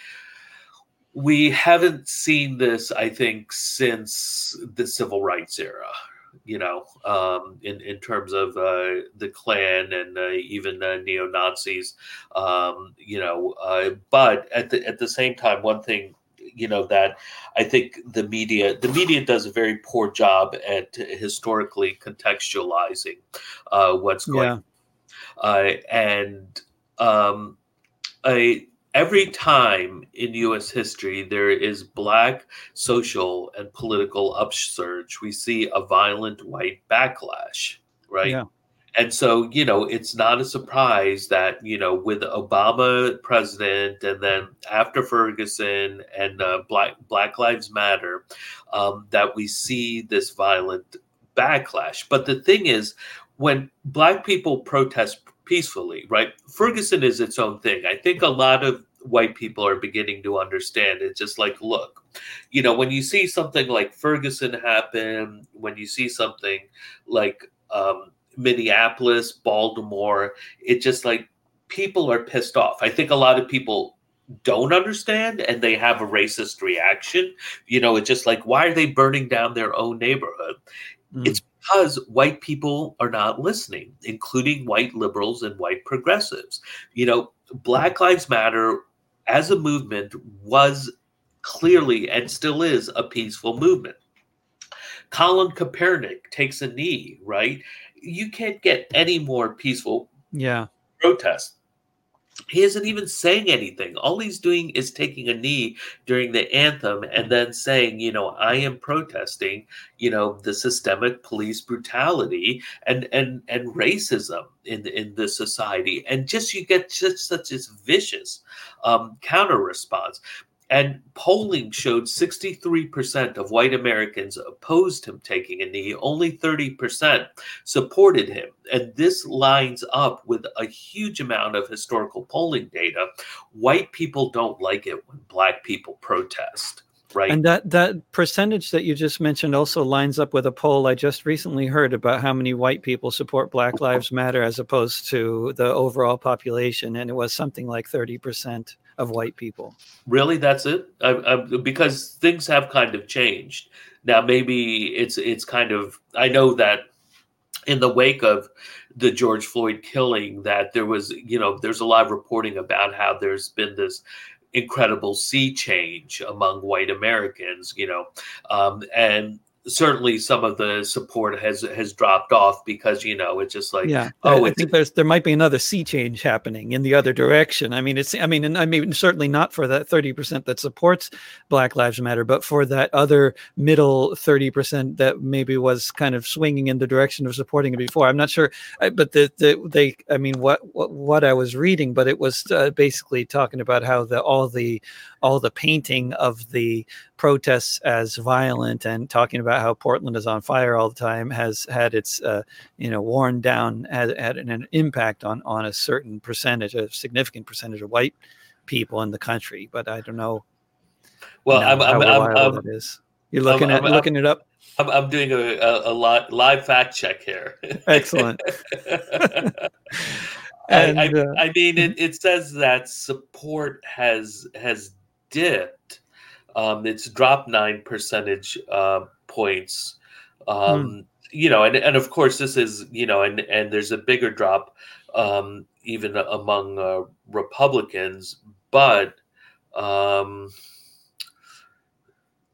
We haven't seen this, I think, since the civil rights era, you know, um, in, in terms of uh, the Klan and uh, even uh, neo-Nazis, um, you know, uh, but at the, at the same time, one thing, you know, that I think the media, the media does a very poor job at historically contextualizing uh, what's going Yeah. on. Uh, and um, I, every time in U S history there is black social and political upsurge, we see a violent white backlash, right? Yeah. And so, you know, it's not a surprise that, you know, with Obama president and then after Ferguson and uh, Black Black Lives Matter, um, that we see this violent backlash. But the thing is, when black people protest peacefully, right? Ferguson is its own thing. I think a lot of white people are beginning to understand. It's just like, look, you know, when you see something like Ferguson happen, when you see something like um, Minneapolis, Baltimore, it just like people are pissed off. I think a lot of people don't understand and they have a racist reaction. You know, it's just like, why are they burning down their own neighborhood? Mm. It's because white people are not listening, including white liberals and white progressives. You know, Black Lives Matter as a movement was clearly and still is a peaceful movement. Colin Kaepernick takes a knee, right? You can't get any more peaceful Yeah. protest. He isn't even saying anything. All he's doing is taking a knee during the anthem and then saying, you know, I am protesting, you know, the systemic police brutality and and and racism in in the society. And just you get just such this vicious um, counter response. And polling showed sixty-three percent of white Americans opposed him taking a knee. Only thirty percent supported him. And this lines up with a huge amount of historical polling data. White people don't like it when black people protest, right? And that that percentage that you just mentioned also lines up with a poll I just recently heard about how many white people support Black Lives Matter as opposed to the overall population. And it was something like thirty percent of white people. Really, that's it? I, I, because things have kind of changed. Now, maybe it's it's kind of, I know that in the wake of the George Floyd killing, that there was, you know, there's a lot of reporting about how there's been this incredible sea change among white Americans, you know, um, and certainly some of the support has has dropped off because, you know, it's just like, yeah, oh, I, I it's, think there's there might be another sea change happening in the other direction. I mean, it's I mean, and I mean certainly not for that thirty percent that supports Black Lives Matter, but for that other middle thirty percent that maybe was kind of swinging in the direction of supporting it before. I'm not sure, but the, the they I mean, what what, what I was reading, but it was uh, basically talking about how the all the all the painting of the protests as violent and talking about how Portland is on fire all the time has had its, uh, you know, worn down, had, had an, an impact on, on a certain percentage, a significant percentage of white people in the country. But I don't know, well, you know, I'm, how I'm, reliable I'm, that is. You're looking I'm, at I'm, looking it up. I'm, I'm doing a, a, a lot, live fact check here. Excellent. I, I, and uh, I mean, it, it says that support has has dipped. Um, it's dropped nine percentage uh, points. Um, hmm. You know, and, and of course this is, you know, and, and there's a bigger drop um, even among uh, Republicans, but um,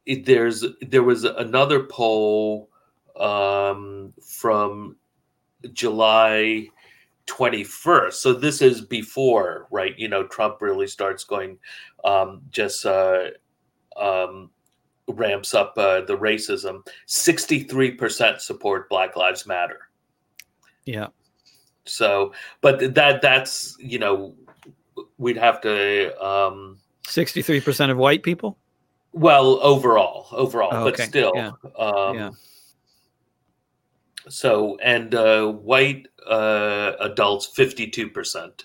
it, there's there was another poll um, from July twenty-first. So this is before, right? You know, Trump really starts going, um, just uh, um, ramps up uh, the racism. sixty-three percent support Black Lives Matter. Yeah. So, but that that's, you know, we'd have to. Um, sixty-three percent of white people? Well, overall, overall, Oh, but okay. still. Yeah. Um, Yeah. So, and uh, white uh, adults, fifty-two percent.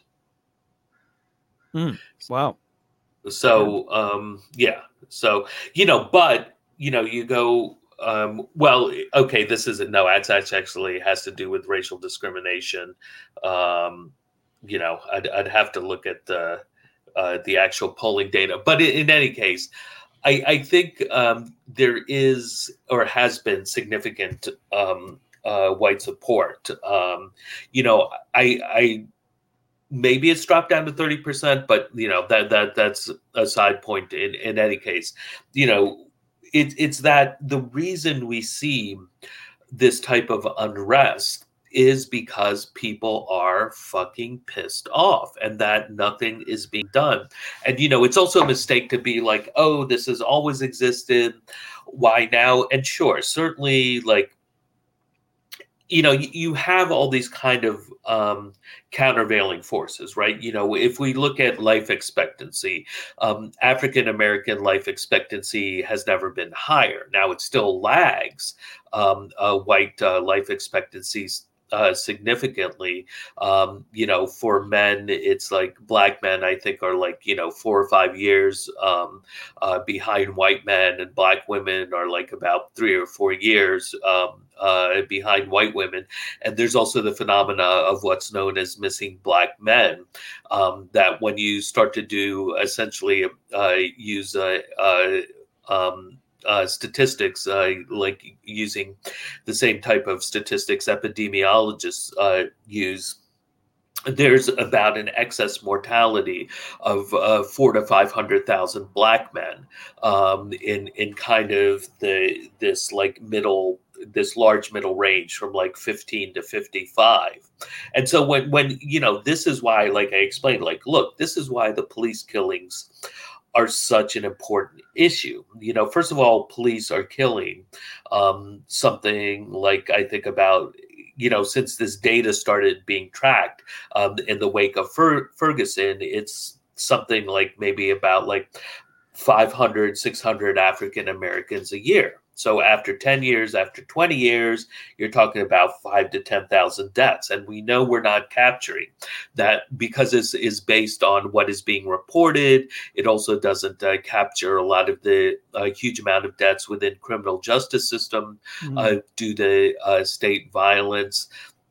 Mm, wow. So, um, yeah. So, you know, but, you know, you go, um, well, okay, this isn't, no, that's actually has to do with racial discrimination. Um, you know, I'd, I'd have to look at the, uh, the actual polling data. But in, in any case, I, I think um, there is or has been significant um, uh, white support. Um, you know, I, I maybe it's dropped down to thirty percent, but you know that that that's a side point. In in any case, you know, it, it's that the reason we see this type of unrest is because people are fucking pissed off and that nothing is being done. And, you know, it's also a mistake to be like, oh, this has always existed. Why now? And sure, certainly, like, you know, you, you have all these kind of um, countervailing forces, right? You know, if we look at life expectancy, um, African American life expectancy has never been higher. Now it still lags um, uh, white uh, life expectancies uh, significantly. Um, you know, for men, it's like black men, I think, are like, you know, four or five years um, uh, behind white men, and black women are like about three or four years um, uh, behind white women. And there's also the phenomena of what's known as missing black men, um, that when you start to do essentially uh, use uh, uh, um, uh, statistics, uh, like using the same type of statistics epidemiologists uh, use, there's about an excess mortality of uh, four to five hundred thousand black men um, in in kind of the this like middle this large middle range from like fifteen to fifty-five. And so when when you know, this is why, like I explained, like, look, this is why the police killings are such an important issue. You know, first of all, police are killing um, something like, I think about, you know, since this data started being tracked um, in the wake of Fer- Ferguson, it's something like maybe about like five hundred, six hundred African Americans a year. So after ten years, after twenty years, you're talking about five to ten thousand deaths. And we know we're not capturing that because this is based on what is being reported. It also doesn't uh, capture a lot of the uh, huge amount of deaths within criminal justice system Mm. uh, due to uh, state violence.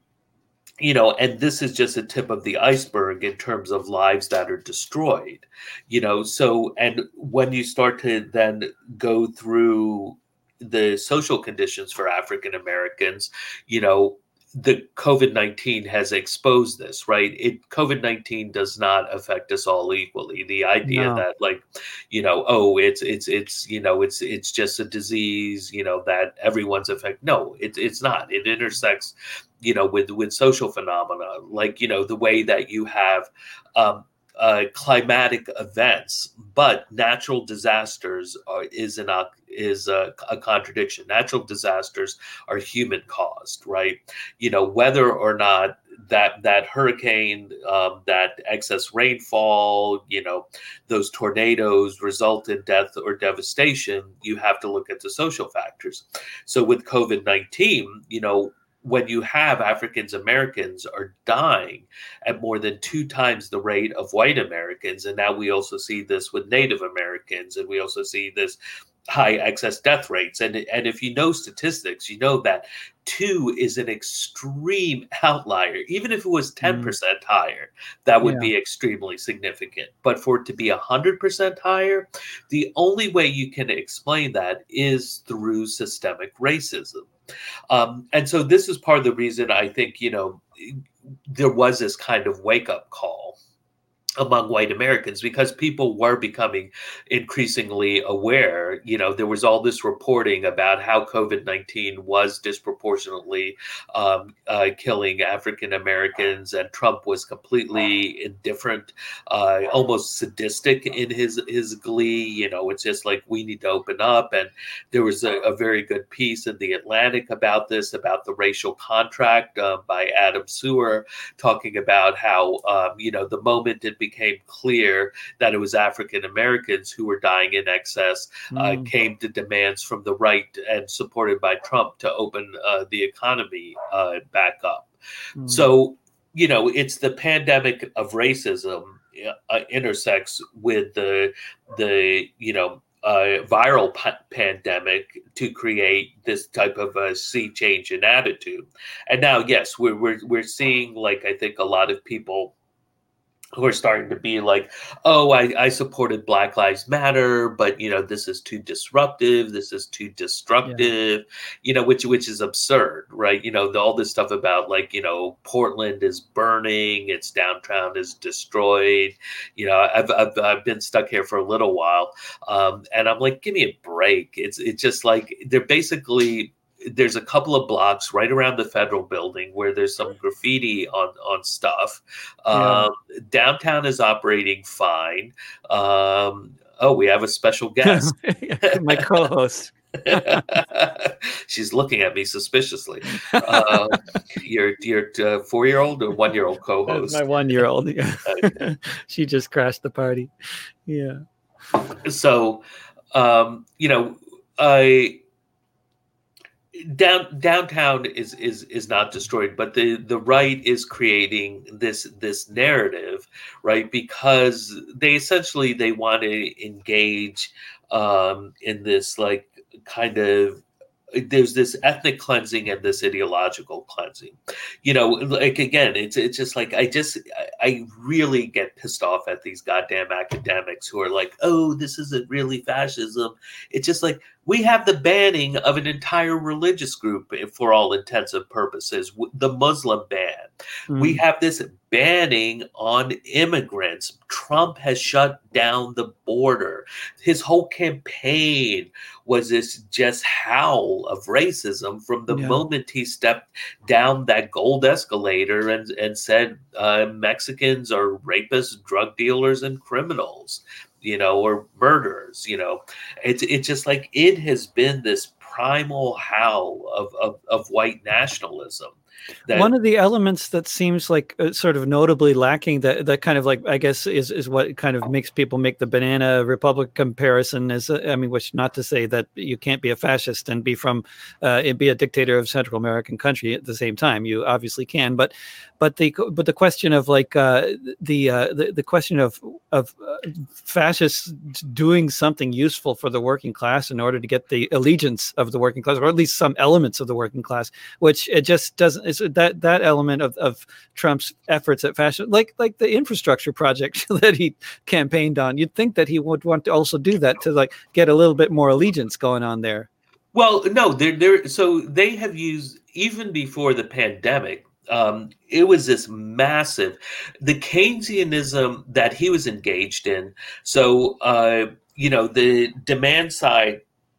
You know, and this is just a tip of the iceberg in terms of lives that are destroyed, you know. So, and when you start to then go through the social conditions for African Americans, you know, the COVID nineteen has exposed this, right? It COVID nineteen does not affect us all equally. The idea No. that, like, you know, oh, it's it's it's you know, it's it's just a disease, you know, that everyone's affected. No, it's it's not. It intersects, you know, with with social phenomena, like, you know, the way that you have um, uh, climatic events, but natural disasters are, is an is a, a contradiction. Natural disasters are human caused, right? You know, whether or not that that hurricane, um, that excess rainfall, you know, those tornadoes result in death or devastation, you have to look at the social factors. So with COVID nineteen, you know, when you have Africans Americans are dying at more than two times the rate of white Americans, and now we also see this with Native Americans, and we also see this high excess death rates. And, and if you know statistics, you know that two is an extreme outlier. Even if it was ten percent mm. higher, that would yeah. be extremely significant. But for it to be one hundred percent higher, the only way you can explain that is through systemic racism. Um, and so this is part of the reason I think, you know, there was this kind of wake up call among white Americans, because people were becoming increasingly aware. You know, there was all this reporting about how COVID nineteen was disproportionately um, uh, killing African Americans, and Trump was completely indifferent, uh, almost sadistic in his his glee. You know, it's just like, we need to open up. And there was a, a very good piece in the Atlantic about this, about the racial contract uh, by Adam Sewer, talking about how um, you know, the moment it became clear that it was African Americans who were dying in excess, uh, Mm. came to demands from the right and supported by Trump to open uh, the economy uh, back up. Mm. So, you know, it's the pandemic of racism uh, intersects with the the you know uh, viral pa- pandemic to create this type of a sea change in attitude. And now, yes, we're we're we're seeing, like, I think a lot of people who are starting to be like, oh, I, I supported Black Lives Matter, but, you know, this is too disruptive. This is too destructive, yeah. you know, which which is absurd, right? You know, the, all this stuff about, like, you know, Portland is burning, its downtown is destroyed. You know, I've, I've, I've been stuck here for a little while. Um, and I'm like, give me a break. It's, it's just like, they're basically, there's a couple of blocks right around the federal building where there's some graffiti on, on stuff. Um, yeah. Downtown is operating fine. Um, oh, we have a special guest. My co-host. She's looking at me suspiciously. Uh, your your uh, four-year-old or one-year-old co-host? That's my one-year-old. Okay. She just crashed the party. Yeah. So, um, you know, I... Down downtown is is is not destroyed, but the the right is creating this this narrative, right? Because they essentially they want to engage um, in this, like, kind of, there's this ethnic cleansing and this ideological cleansing. You know, like, again, it's it's just like, I just I really get pissed off at these goddamn academics who are like, oh, this isn't really fascism. It's just like, we have the banning of an entire religious group for all intents and purposes, the Muslim ban. Mm. We have this banning on immigrants. Trump has shut down the border. His whole campaign was this just howl of racism from the yeah. moment he stepped down that gold escalator and, and said uh, Mexicans are rapists, drug dealers, and criminals, you know, or murderers. You know, it's it's just like, it has been this primal howl of of, of white nationalism. That, one of the elements that seems like uh, sort of notably lacking, that that kind of, like, I guess is is what kind of makes people make the banana republic comparison is, uh, I mean, which, not to say that you can't be a fascist and be from uh, and be a dictator of Central American country at the same time. You obviously can, but but the but the question of, like, uh, the, uh, the the question of of uh, fascists doing something useful for the working class in order to get the allegiance of the working class, or at least some elements of the working class, which it just doesn't. It's that that element of, of Trump's efforts at fashion, like like the infrastructure project that he campaigned on. You'd think that he would want to also do that to, like, get a little bit more allegiance going on there. Well, no, they're they're so they have used, even before the pandemic. Um, it was this massive, the Keynesianism that he was engaged in. So, uh, you know, the demand side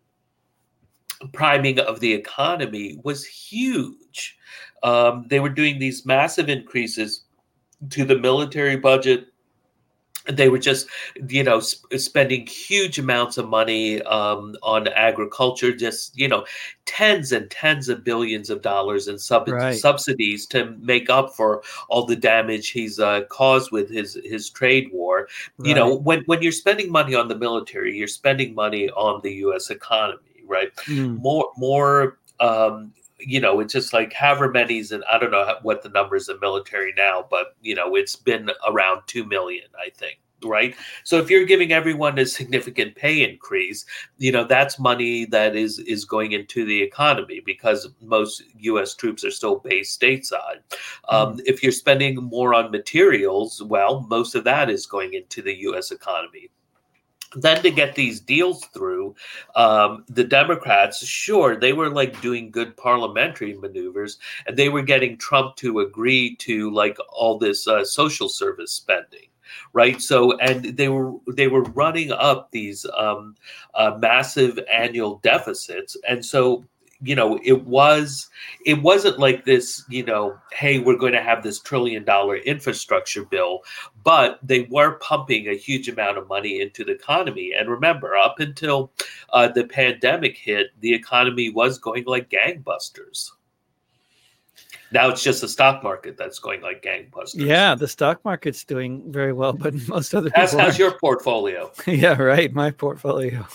priming of the economy was huge. Um, they were doing these massive increases to the military budget. They were just, you know, sp- spending huge amounts of money um, on agriculture, just, you know, tens and tens of billions of dollars in sub- right. subsidies to make up for all the damage he's uh, caused with his, his trade war. Right. You know, when, when you're spending money on the military, you're spending money on the U S economy, right? Mm. More, more, um, you know, it's just like however many's, and I don't know what the numbers of military now, but, you know, it's been around two million, I think. Right. So if you're giving everyone a significant pay increase, you know, that's money that is is going into the economy, because most U S troops are still based stateside. Um, mm. If you're spending more on materials, well, most of that is going into the U S economy. Then to get these deals through, um, the Democrats, sure, they were, like, doing good parliamentary maneuvers, and they were getting Trump to agree to, like, all this uh, social service spending. right? So, and they were they were running up these um, uh, massive annual deficits, and so you know it was it wasn't like this, you know, hey, we're going to have this trillion dollar infrastructure bill, but they were pumping a huge amount of money into the economy. And remember, up until uh, the pandemic hit, the economy was going like gangbusters. Now it's just the stock market that's going like gangbusters. Yeah, the stock market's doing very well, but most other people As how's your portfolio? Yeah, right. My portfolio.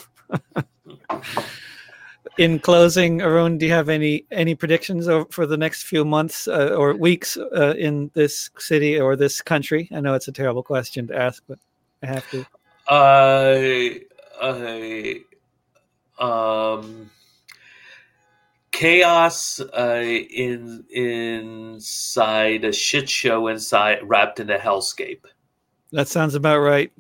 In closing, Arun, do you have any any predictions for the next few months uh, or weeks uh, in this city or this country? I know it's a terrible question to ask, but I have to. I, I, um, chaos uh, in inside a shit show inside wrapped in a hellscape. That sounds about right.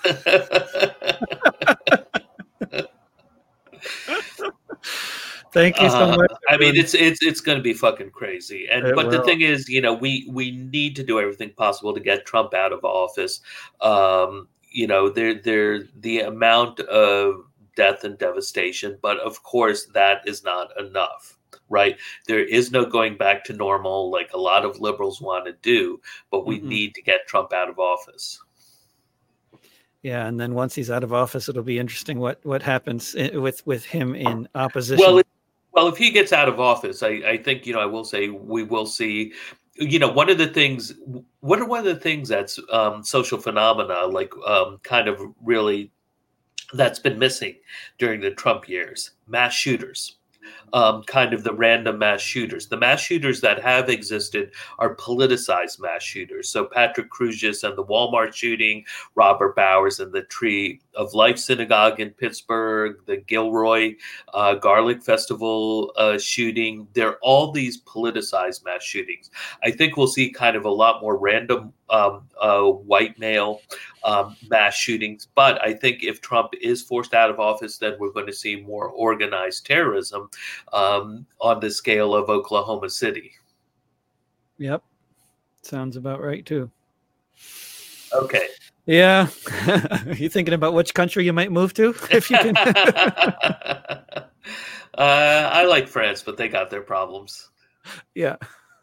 Thank you so much. Uh, I mean, it's it's it's going to be fucking crazy. And It but will. the thing is, you know, we we need to do everything possible to get Trump out of office. Um, you know, there there the amount of death and devastation, but of course that is not enough. Right. There is no going back to normal like a lot of liberals want to do, but we Mm-mm. need to get Trump out of office. Yeah, and then once he's out of office, it'll be interesting what what happens with with him in opposition. Well, it, well, if he gets out of office, I, I think, you know, I will say we will see, you know, one of the things, what are one of the things that's um, social phenomena, like um, kind of really that's been missing during the Trump years, mass shooters. Um, kind of the random mass shooters. The mass shooters that have existed are politicized mass shooters. So Patrick Crusius and the Walmart shooting, Robert Bowers and the Tree of Life Synagogue in Pittsburgh, the Gilroy uh, Garlic Festival uh, shooting. They're all these politicized mass shootings. I think we'll see kind of a lot more random um, uh, white male um, mass shootings. But I think if Trump is forced out of office, then we're going to see more organized terrorism um, on the scale of Oklahoma City. Yep. Sounds about right, too. Okay. Yeah. You thinking about which country you might move to? If you can. uh, I like France, but they got their problems. Yeah.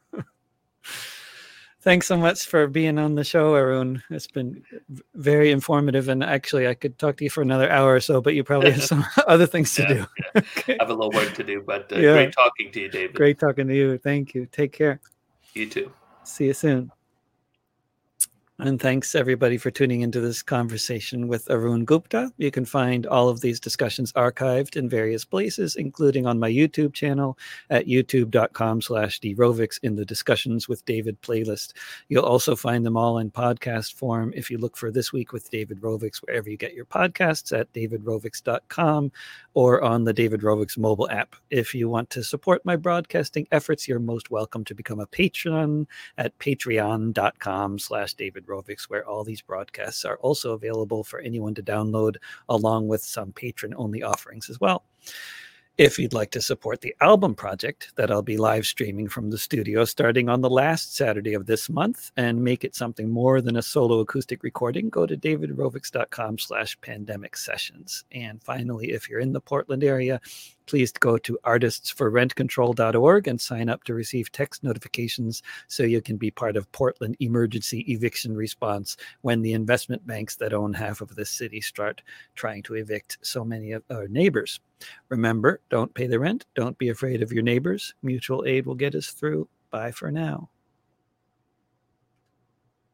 Thanks so much for being on the show, Arun. It's been very informative, and actually I could talk to you for another hour or so, but you probably have some other things to yeah, do. Yeah. Okay. I have a little work to do, but uh, yeah. Great talking to you, David. Great talking to you. Thank you. Take care. You too. See you soon. And thanks, everybody, for tuning into this conversation with Arun Gupta. You can find all of these discussions archived in various places, including on my YouTube channel at youtube.com slash drovics in the Discussions with David playlist. You'll also find them all in podcast form if you look for This Week with David Rovics, wherever you get your podcasts, at david rovics dot com or on the David Rovics mobile app. If you want to support my broadcasting efforts, you're most welcome to become a patron at patreon.com slash David Rovics, where all these broadcasts are also available for anyone to download, along with some patron-only offerings as well. If you'd like to support the album project that I'll be live streaming from the studio starting on the last Saturday of this month and make it something more than a solo acoustic recording, go to davidrovics.com slash pandemic sessions. And finally, if you're in the Portland area, please go to artists for rent control dot org and sign up to receive text notifications so you can be part of Portland emergency eviction response when the investment banks that own half of this city start trying to evict so many of our neighbors. Remember, don't pay the rent. Don't be afraid of your neighbors. Mutual aid will get us through. Bye for now.